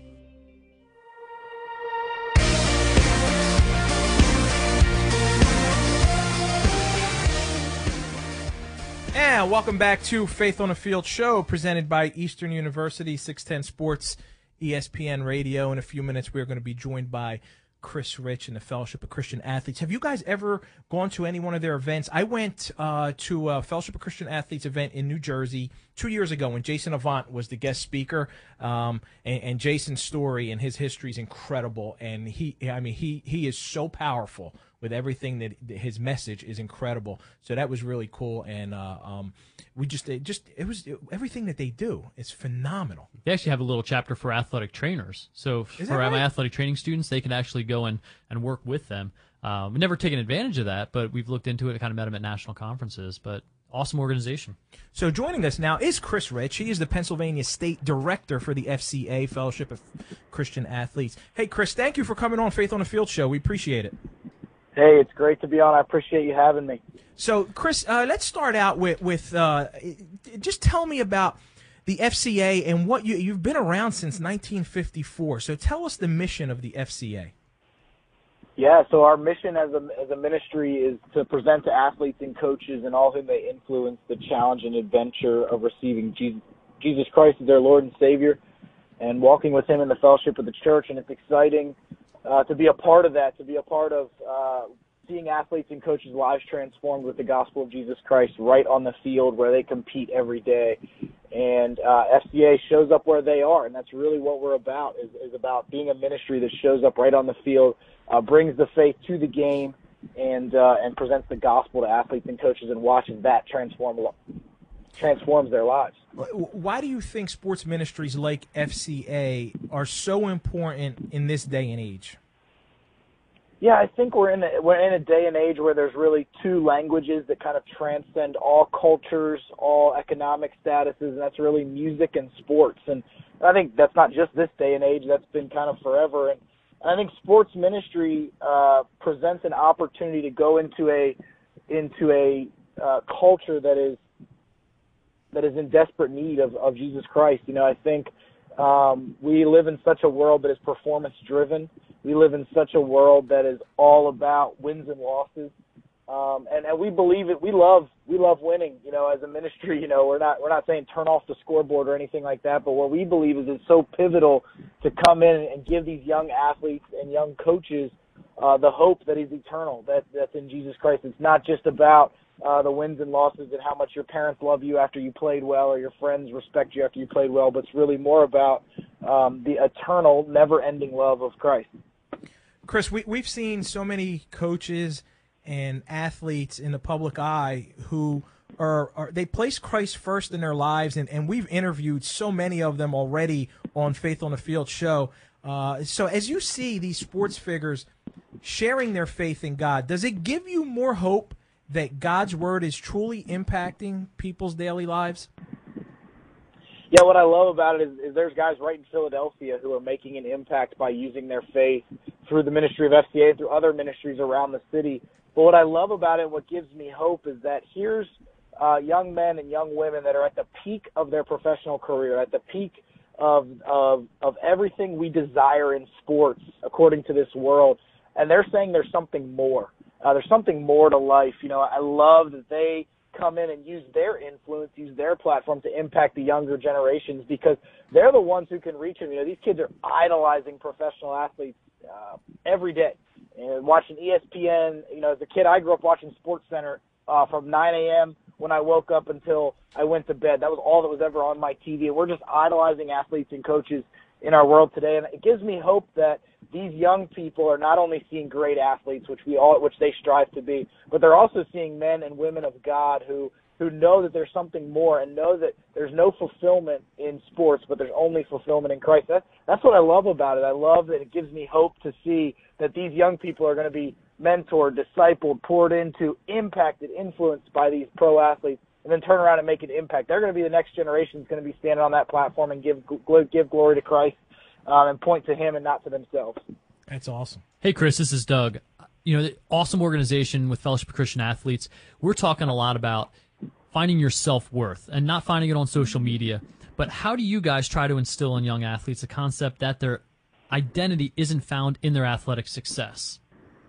And welcome back to Faith on the Field Show, presented by Eastern University, six ten Sports, E S P N Radio. In a few minutes, we're going to be joined by Chris Rich and the Fellowship of Christian Athletes. Have you guys ever gone to any one of their events? I went uh, to a Fellowship of Christian Athletes event in New Jersey two years ago when Jason Avant was the guest speaker. Um, and, and Jason's story and his history is incredible. And he, I mean, he he is so powerful with everything that his message is incredible. So that was really cool. And uh, um, we just, it just, it was it, everything that they do. It's phenomenal. They actually have a little chapter for athletic trainers. So Is for that right? my athletic training students, they can actually go and, and work with them. Um, we've never taken advantage of that, but we've looked into it, kind of met them at national conferences. But awesome organization. So joining us now is Chris Rich. He is the Pennsylvania State Director for the F C A, Fellowship of Christian Athletes. Hey, Chris, thank you for coming on Faith on the Field Show. We appreciate it. Hey, it's great to be on. I appreciate you having me. So, Chris, uh, let's start out with, with uh, just tell me about the F C A and what you, you've been around since nineteen fifty-four. So tell us the mission of the F C A. Yeah, so our mission as a, as a ministry is to present to athletes and coaches and all whom they influence the challenge and adventure of receiving Jesus, Jesus Christ as their Lord and Savior and walking with him in the fellowship of the church. And it's exciting uh, to be a part of that, to be a part of uh, seeing athletes and coaches' lives transformed with the gospel of Jesus Christ right on the field where they compete every day. And uh, F C A shows up where they are, and that's really what we're about, is, is about being a ministry that shows up right on the field, uh, brings the faith to the game, and uh, and presents the gospel to athletes and coaches and watches that transform transforms their lives. Why do you think sports ministries like F C A are so important in this day and age? Yeah, I think we're in a, we're in a day and age where there's really two languages that kind of transcend all cultures, all economic statuses, and that's really music and sports. And I think that's not just this day and age; that's been kind of forever. And I think sports ministry uh, presents an opportunity to go into a into a uh, culture that is that is in desperate need of, of Jesus Christ. You know, I think um, we live in such a world that is performance driven. We live in such a world that is all about wins and losses, um, and, and we believe it. We love we love winning. You know, as a ministry, you know, we're not we're not saying turn off the scoreboard or anything like that. But what we believe is it's so pivotal to come in and give these young athletes and young coaches uh, the hope that is eternal, that that's in Jesus Christ. It's not just about uh, the wins and losses and how much your parents love you after you played well or your friends respect you after you played well, but it's really more about um, the eternal, never-ending love of Christ. Chris, we, we've seen so many coaches and athletes in the public eye who are, are they place Christ first in their lives, and, and we've interviewed so many of them already on Faith on the Field show. Uh, so as you see these sports figures sharing their faith in God, does it give you more hope that God's word is truly impacting people's daily lives? Yeah, what I love about it is, is there's guys right in Philadelphia who are making an impact by using their faith through the ministry of F C A and through other ministries around the city. But what I love about it, what gives me hope, is that here's uh, young men and young women that are at the peak of their professional career, at the peak of of of everything we desire in sports, according to this world, and they're saying there's something more. Uh, there's something more to life. You know, I love that they come in and use their influence, use their platform to impact the younger generations, because they're the ones who can reach them. You know, these kids are idolizing professional athletes uh, every day. And watching E S P N, you know, as a kid, I grew up watching SportsCenter uh, from nine a.m. when I woke up until I went to bed. That was all that was ever on my T V. And we're just idolizing athletes and coaches in our world today. And it gives me hope that these young people are not only seeing great athletes, which we all, which they strive to be, but they're also seeing men and women of God who, who know that there's something more and know that there's no fulfillment in sports, but there's only fulfillment in Christ. That, that's what I love about it. I love that it gives me hope to see that these young people are going to be mentored, discipled, poured into, impacted, influenced by these pro athletes, and then turn around and make an impact. They're going to be the next generation that's going to be standing on that platform and give give glory to Christ um, and point to him and not to themselves. That's awesome. Hey, Chris, this is Doug. You know, the awesome organization with Fellowship of Christian Athletes. We're talking a lot about finding your self-worth and not finding it on social media. But how do you guys try to instill in young athletes a concept that their identity isn't found in their athletic success?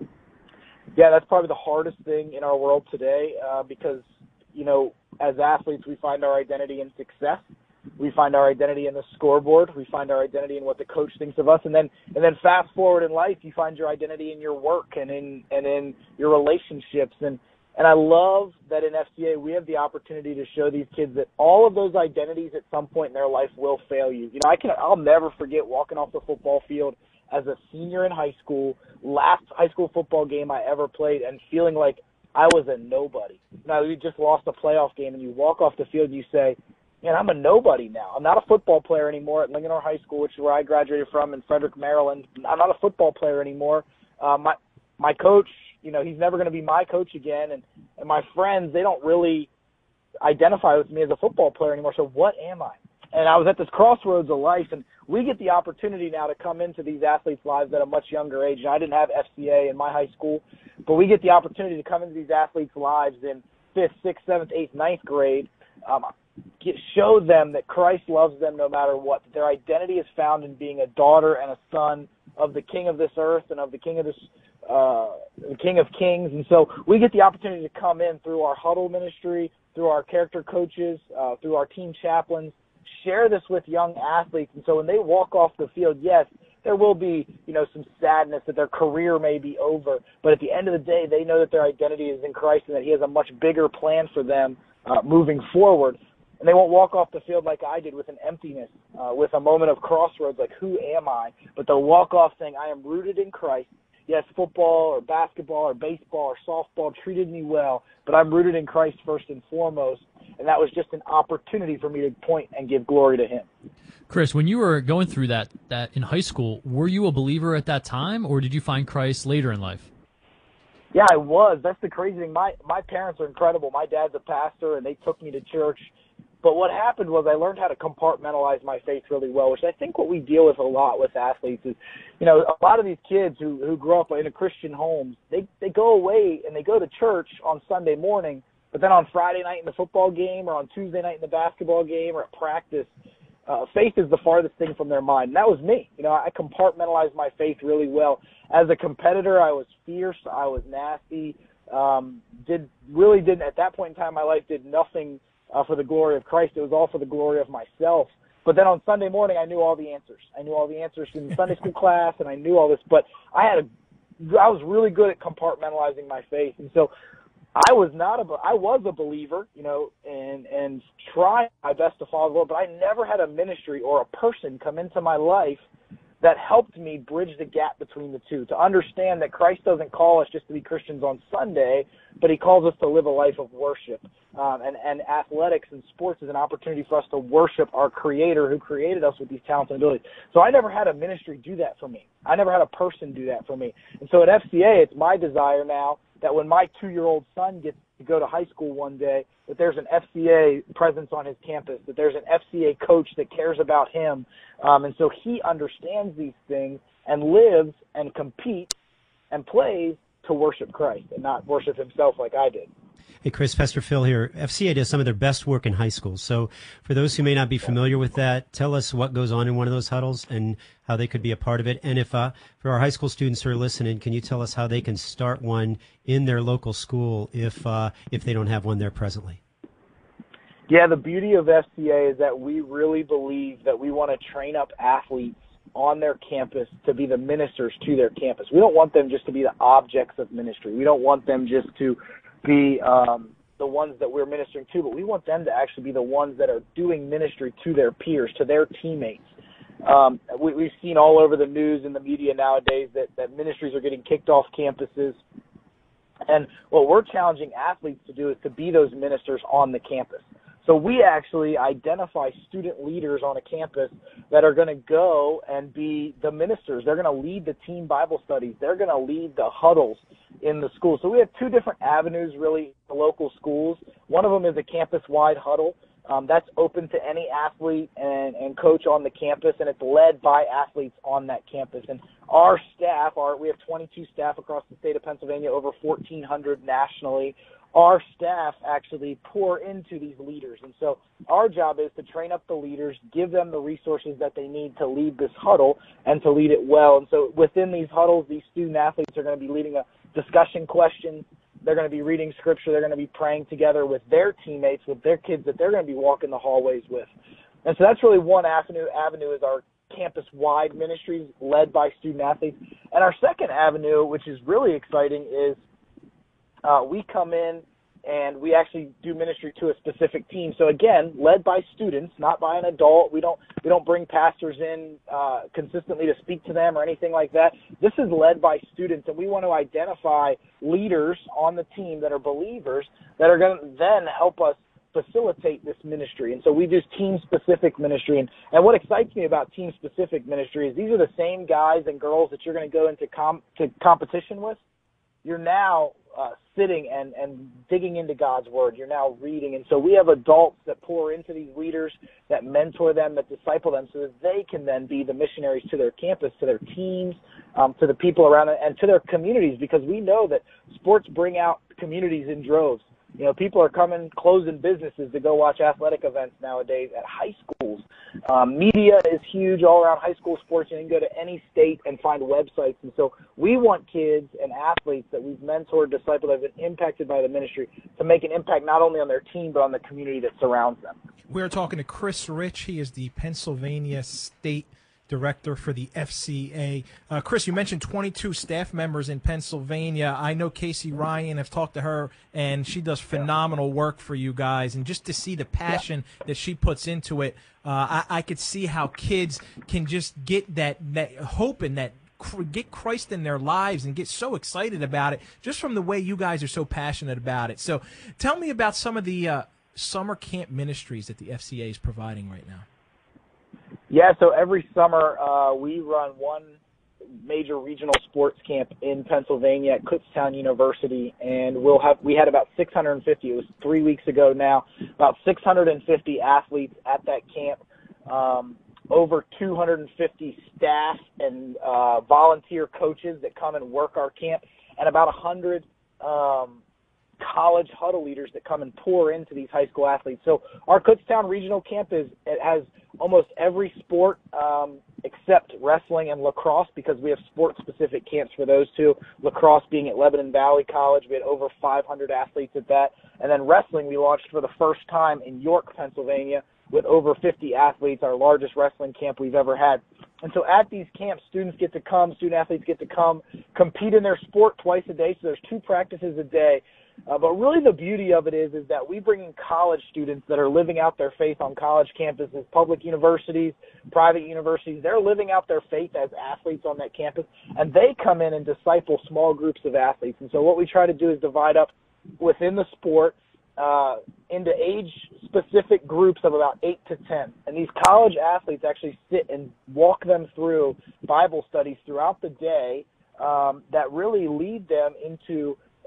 Yeah, that's probably the hardest thing in our world today uh, because, you know, as athletes, we find our identity in success. We find our identity in the scoreboard. We find our identity in what the coach thinks of us. And then and then fast forward in life, you find your identity in your work and in and in your relationships. And, and I love that in F C A we have the opportunity to show these kids that all of those identities at some point in their life will fail you. You know, I can I'll never forget walking off the football field as a senior in high school, last high school football game I ever played, and feeling like I was a nobody. Now, you just lost a playoff game, and you walk off the field and you say, man, I'm a nobody now. I'm not a football player anymore at Linganore High School, which is where I graduated from in Frederick, Maryland. I'm not a football player anymore. Uh, my my coach, you know, he's never going to be my coach again, and, and my friends, they don't really identify with me as a football player anymore, so what am I? And I was at this crossroads of life, and we get the opportunity now to come into these athletes' lives at a much younger age. And I didn't have F C A in my high school, but we get the opportunity to come into these athletes' lives in fifth, sixth, seventh, eighth, ninth grade, um, get, show them that Christ loves them no matter what, that their identity is found in being a daughter and a son of the King of this earth and of the King of this, uh, the King of Kings. And so we get the opportunity to come in through our huddle ministry, through our character coaches, uh, through our team chaplains, share this with young athletes. And so when they walk off the field, yes, there will be, you know, some sadness that their career may be over. But at the end of the day, they know that their identity is in Christ and that he has a much bigger plan for them uh, moving forward. And they won't walk off the field like I did with an emptiness, uh, with a moment of crossroads, like, who am I? But they'll walk off saying, I am rooted in Christ. Yes, football or basketball or baseball or softball treated me well, but I'm rooted in Christ first and foremost. And that was just an opportunity for me to point and give glory to him. Chris, when you were going through that, that in high school, were you a believer at that time, or did you find Christ later in life? Yeah, I was. That's the crazy thing. My my parents are incredible. My dad's a pastor, and they took me to church. But what happened was I learned how to compartmentalize my faith really well, which I think what we deal with a lot with athletes is, you know, a lot of these kids who, who grow up in a Christian home, they, they go away and they go to church on Sunday morning, but then on Friday night in the football game or on Tuesday night in the basketball game or at practice, uh, faith is the farthest thing from their mind. And that was me. You know, I compartmentalized my faith really well. As a competitor, I was fierce. I was nasty. Um, did really didn't, at that point in time in my life, did nothing Uh, for the glory of Christ. It was all for the glory of myself. But then on Sunday morning, I knew all the answers. I knew all the answers in the Sunday school class, and I knew all this. But I had a, I was really good at compartmentalizing my faith, and so I was not a, I was a believer, you know, and and trying my best to follow the Lord. But I never had a ministry or a person come into my life that helped me bridge the gap between the two, to understand that Christ doesn't call us just to be Christians on Sunday, but he calls us to live a life of worship. Um, and, and athletics and sports is an opportunity for us to worship our Creator who created us with these talents and abilities. So I never had a ministry do that for me. I never had a person do that for me. And so at F C A, it's my desire now that when my two-year-old son gets to go to high school one day, that there's an F C A presence on his campus, that there's an F C A coach that cares about him. Um, and so he understands these things and lives and competes and plays to worship Christ and not worship himself like I did. Hey, Chris, Pastor Phil here. F C A does some of their best work in high schools. So for those who may not be familiar with that, tell us what goes on in one of those huddles and how they could be a part of it. And if uh, for our high school students who are listening, can you tell us how they can start one in their local school if uh, if they don't have one there presently? Yeah, the beauty of F C A is that we really believe that we want to train up athletes on their campus to be the ministers to their campus. We don't want them just to be the objects of ministry. We don't want them just to be um, the ones that we're ministering to, but we want them to actually be the ones that are doing ministry to their peers, to their teammates. Um, we, we've seen all over the news and the media nowadays that, that ministries are getting kicked off campuses. And what we're challenging athletes to do is to be those ministers on the campus. So we actually identify student leaders on a campus that are going to go and be the ministers. They're going to lead the team Bible studies. They're going to lead the huddles in the school. So we have two different avenues, really, in the local schools. One of them is a campus-wide huddle. Um, that's open to any athlete and, and coach on the campus, and it's led by athletes on that campus. And our staff, our, we have twenty-two staff across the state of Pennsylvania, over fourteen hundred nationally. Our staff actually pour into these leaders. And so our job is to train up the leaders, give them the resources that they need to lead this huddle and to lead it well. And so within these huddles, these student athletes are going to be leading a discussion question. They're going to be reading scripture. They're going to be praying together with their teammates, with their kids that they're going to be walking the hallways with. And so that's really one avenue, avenue is our campus-wide ministries led by student athletes. And our second avenue, which is really exciting, is Uh, we come in and we actually do ministry to a specific team. So again, led by students, not by an adult. We don't we don't bring pastors in uh, consistently to speak to them or anything like that. This is led by students, and we want to identify leaders on the team that are believers that are going to then help us facilitate this ministry. And so we do team-specific ministry. And, and what excites me about team-specific ministry is these are the same guys and girls that you're going to go into com- to competition with. You're now uh, sitting and, and digging into God's Word. You're now reading. And so we have adults that pour into these leaders, that mentor them, that disciple them so that they can then be the missionaries to their campus, to their teams, um, to the people around them, and to their communities, because we know that sports bring out communities in droves. You know, people are coming, closing businesses to go watch athletic events nowadays at high schools. Um, media is huge all around high school sports. You can go to any state and find websites. And so we want kids and athletes that we've mentored, discipled, that have been impacted by the ministry to make an impact not only on their team but on the community that surrounds them. We're talking to Chris Rich. He is the Pennsylvania State Director for the F C A. Uh, Chris, you mentioned twenty-two staff members in Pennsylvania. I know Casey Ryan. I've talked to her, and she does phenomenal work for you guys. And just to see the passion yeah. that she puts into it, uh, I, I could see how kids can just get that, that hope and that get Christ in their lives and get so excited about it just from the way you guys are so passionate about it. So tell me about some of the uh, summer camp ministries that the F C A is providing right now. Yeah, so every summer uh, we run one major regional sports camp in Pennsylvania at Kutztown University, and we'll have we had about six hundred fifty. It was three weeks ago now. About six hundred fifty athletes at that camp. Um, over two hundred fifty staff and uh, volunteer coaches that come and work our camp, and about one hundred um, college huddle leaders that come and pour into these high school athletes. So our Kutztown Regional Camp is it has almost every sport um, except wrestling and lacrosse, because we have sport-specific camps for those two. Lacrosse being at Lebanon Valley College. We had over five hundred athletes at that. And then wrestling we launched for the first time in York, Pennsylvania, with over fifty athletes, our largest wrestling camp we've ever had. And so at these camps, students get to come, student athletes get to come, compete in their sport twice a day. So there's two practices a day. Uh, but really the beauty of it is is that we bring in college students that are living out their faith on college campuses, public universities, private universities. They're living out their faith as athletes on that campus, and they come in and disciple small groups of athletes. And so what we try to do is divide up within the sport uh, into age-specific groups of about eight to ten. And these college athletes actually sit and walk them through Bible studies throughout the day um, that really lead them into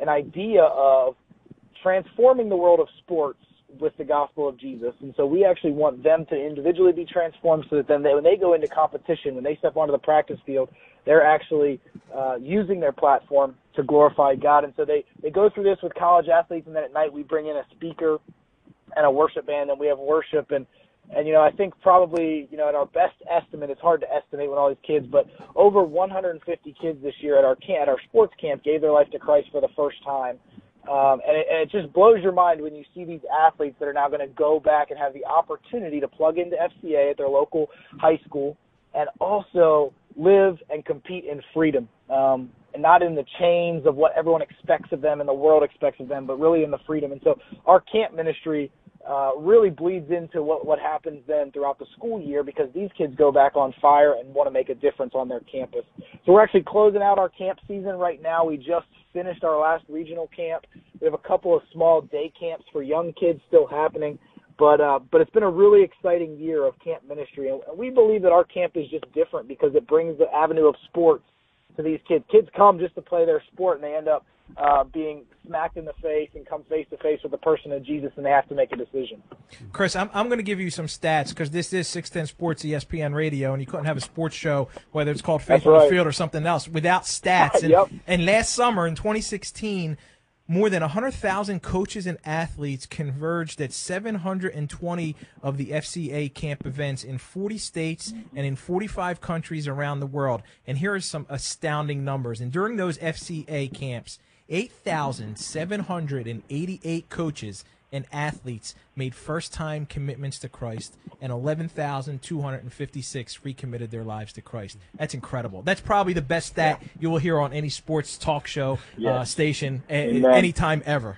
an idea of transforming the world of sports with the gospel of Jesus. And so we actually want them to individually be transformed so that then they, when they go into competition, when they step onto the practice field, they're actually uh, using their platform to glorify God. And so they, they go through this with college athletes, and then at night we bring in a speaker and a worship band, and we have worship. And, and you know, I think probably, you know, at our best estimate, it's hard to estimate with all these kids, but over one hundred fifty kids this year at our camp, at our sports camp gave their life to Christ for the first time. Um, and, it, and it just blows your mind when you see these athletes that are now going to go back and have the opportunity to plug into F C A at their local high school and also live and compete in freedom, um, and not in the chains of what everyone expects of them and the world expects of them, but really in the freedom. And so our camp ministry uh, really bleeds into what, what happens then throughout the school year, because these kids go back on fire and want to make a difference on their campus. So we're actually closing out our camp season right now. We just finished our last regional camp. We have a couple of small day camps for young kids still happening. But uh, but it's been a really exciting year of camp ministry, and we believe that our camp is just different because it brings the avenue of sports to these kids. Kids come just to play their sport, and they end up uh, being smacked in the face and come face to face with the person of Jesus, and they have to make a decision. Chris, I'm I'm going to give you some stats because this is six ten Sports E S P N Radio, and you couldn't have a sports show, whether it's called Faith on the Field or something else, without stats. And, yep. and last summer in twenty sixteen, more than one hundred thousand coaches and athletes converged at seven hundred twenty of the F C A camp events in forty states and in forty-five countries around the world. And here are some astounding numbers. And during those F C A camps, eight thousand seven hundred eighty-eight coaches and athletes made first-time commitments to Christ, and eleven thousand two hundred fifty-six recommitted their lives to Christ. That's incredible. That's probably the best stat you will hear on any sports talk show yes. uh, station a- Amen. anytime ever.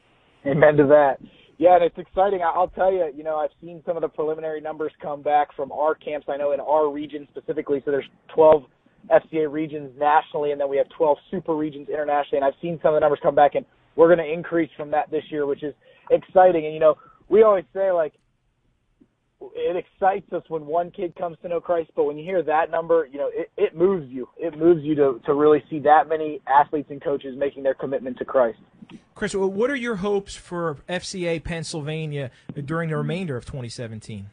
Amen to that. Yeah, and it's exciting. I'll tell you, you know, I've seen some of the preliminary numbers come back from our camps, I know in our region specifically. So there's twelve F C A regions nationally, and then we have twelve super regions internationally. And I've seen some of the numbers come back, and we're going to increase from that this year, which is exciting. And, you know, we always say, like, it excites us when one kid comes to know Christ, but when you hear that number, you know, it, it moves you. It moves you to, to really see that many athletes and coaches making their commitment to Christ. Chris, what are your hopes for F C A Pennsylvania during the remainder of twenty seventeen?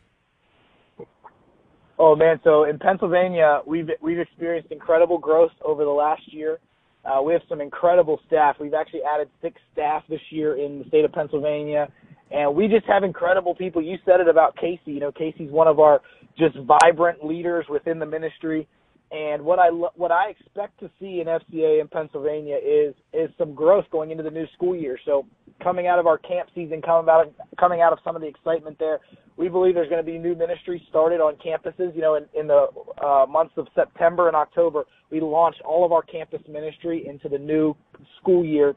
Oh, man, so in Pennsylvania, we've we've experienced incredible growth over the last year. Uh, we have some incredible staff. We've actually added six staff this year in the state of Pennsylvania, and we just have incredible people. You said it about Casey. You know, Casey's one of our just vibrant leaders within the ministry. And what I what I expect to see in F C A in Pennsylvania is is some growth going into the new school year. So coming out of our camp season, coming out of, coming out of some of the excitement there, we believe there's going to be new ministries started on campuses. You know, in, in the uh, months of September and October, we launched all of our campus ministry into the new school year.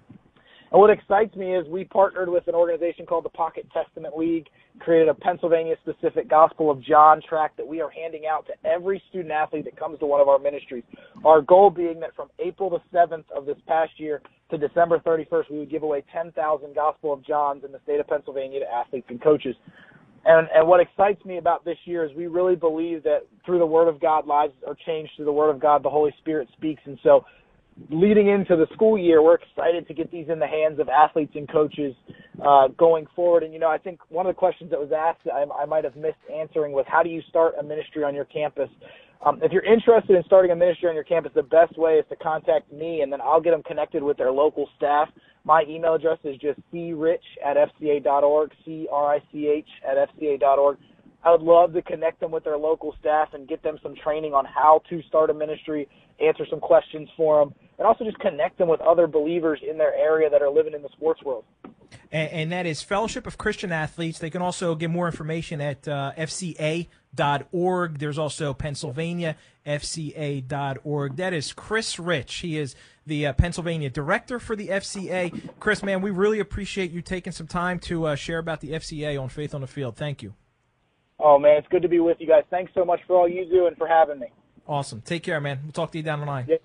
And what excites me is we partnered with an organization called the Pocket Testament League, created a Pennsylvania-specific Gospel of John tract that we are handing out to every student athlete that comes to one of our ministries. Our goal being that from April the seventh of this past year to December thirty-first, we would give away ten thousand Gospel of Johns in the state of Pennsylvania to athletes and coaches. And, and what excites me about this year is we really believe that through the Word of God, lives are changed. Through the Word of God, the Holy Spirit speaks. And so leading into the school year, we're excited to get these in the hands of athletes and coaches uh, going forward. And, you know, I think one of the questions that was asked I, I might have missed answering was, how do you start a ministry on your campus? Um, if you're interested in starting a ministry on your campus, the best way is to contact me, and then I'll get them connected with their local staff. My email address is just c rich at f c a dot org, C R I C H at f c a dot org. I would love to connect them with their local staff and get them some training on how to start a ministry, answer some questions for them, and also just connect them with other believers in their area that are living in the sports world. And, and that is Fellowship of Christian Athletes. They can also get more information at uh, f c a dot org. There's also Pennsylvania, f c a dot org. That is Chris Rich. He is the uh, Pennsylvania director for the F C A. Chris, man, we really appreciate you taking some time to uh, share about the F C A on Faith on the Field. Thank you. Oh, man, it's good to be with you guys. Thanks so much for all you do and for having me. Awesome. Take care, man. We'll talk to you down the line. Yeah.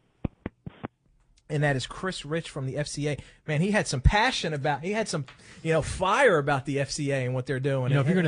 And that is Chris Rich from the F C A. Man, he had some passion about, he had some, you know, fire about the F C A and what they're doing. You know, if you're going to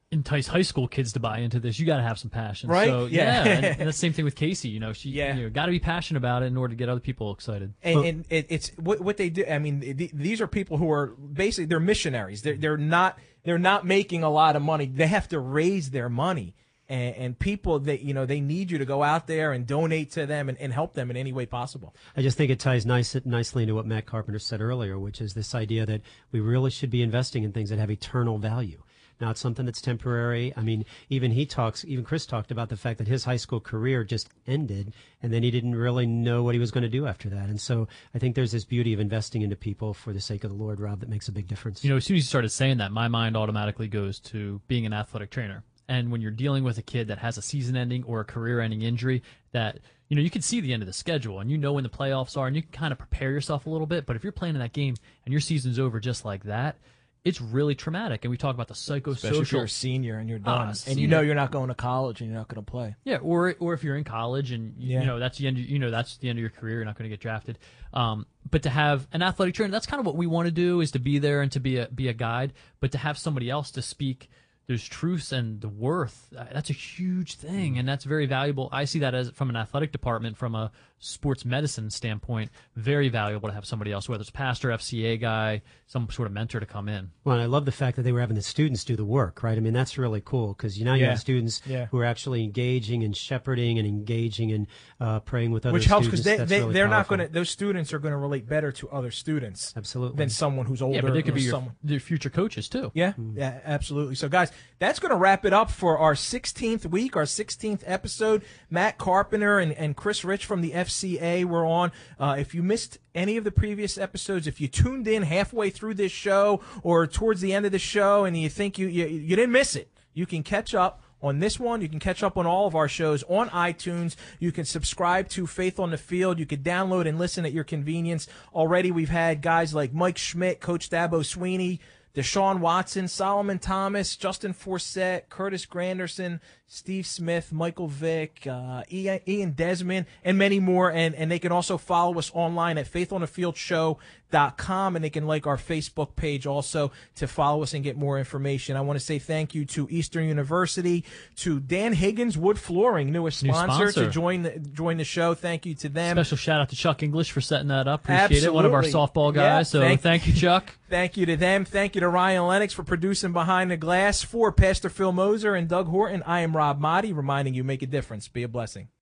entice high school kids to buy into this, you got to have some passion. Right? So, Yeah. yeah. and, and the same thing with Casey. You know, she Yeah. you know, got to be passionate about it in order to get other people excited. And, and it, it's what what they do. I mean, th- these are people who are basically they're missionaries. They're they're not they're not making a lot of money. They have to raise their money, and, and people that you know they need you to go out there and donate to them and, and help them in any way possible. I just think it ties nice, nicely into what Matt Carpenter said earlier, which is this idea that we really should be investing in things that have eternal value. Not something that's temporary. I mean, even he talks, even Chris talked about the fact that his high school career just ended, and then he didn't really know what he was going to do after that. And so I think there's this beauty of investing into people for the sake of the Lord, Rob, that makes a big difference. You know, as soon as you started saying that, my mind automatically goes to being an athletic trainer. And when you're dealing with a kid that has a season-ending or a career-ending injury, that you know you can see the end of the schedule and you know when the playoffs are, and you can kind of prepare yourself a little bit. But if you're playing in that game and your season's over just like that, it's really traumatic. And we talk about the psychosocial. Especially if you're a senior and you're done, Ah, and senior. you know you're not going to college and you're not going to play. Yeah, or or if you're in college and you, Yeah. you know that's the end. Of, you know that's the end of your career. You're not going to get drafted. Um, but to have an athletic trainer, that's kind of what we want to do, is to be there and to be a be a guide. But to have somebody else to speak, there's truths and the worth. uh, That's a huge thing, and that's very valuable. I see that as from an athletic department, from a sports medicine standpoint, very valuable to have somebody else, whether it's pastor, F C A guy, some sort of mentor to come in. Well, and I love the fact that they were having the students do the work, right? I mean, that's really cool because you now you Yeah. have students Yeah. who are actually engaging and shepherding and engaging and uh, praying with other Which helps students. because they, That's they, really they're not powerful. going to, those students are going to relate better to other students Absolutely. than someone who's older. Yeah, but they could or be your, someone. their future coaches too. Yeah, yeah, absolutely. So, guys, that's going to wrap it up for our sixteenth week, our sixteenth episode. Matt Carpenter and, and Chris Rich from the F C A were on. Uh, if you missed any of the previous episodes, if you tuned in halfway through this show or towards the end of the show and you think you, you, you didn't miss it, you can catch up on this one. You can catch up on all of our shows on iTunes. You can subscribe to Faith on the Field. You can download and listen at your convenience. Already we've had guys like Mike Schmidt, Coach Dabo Sweeney, Deshaun Watson, Solomon Thomas, Justin Forsett, Curtis Granderson, Steve Smith, Michael Vick, uh, Ian Ian Desmond, and many more. And, and they can also follow us online at faith on the field show dot com, and they can like our Facebook page also to follow us and get more information. I want to say thank you to Eastern University, to Dan Higgins Wood Flooring, newest New sponsor, sponsor. to join the, join the show. Thank you to them. Special shout out to Chuck English for setting that up. Appreciate it. One of our Absolutely. softball Yeah, guys. so thank- thank you, Chuck. Thank you to them. Thank you to Ryan Lennox for producing Behind the Glass. For Pastor Phil Moser and Doug Horton, I am Rob Motti, reminding you, make a difference. Be a blessing.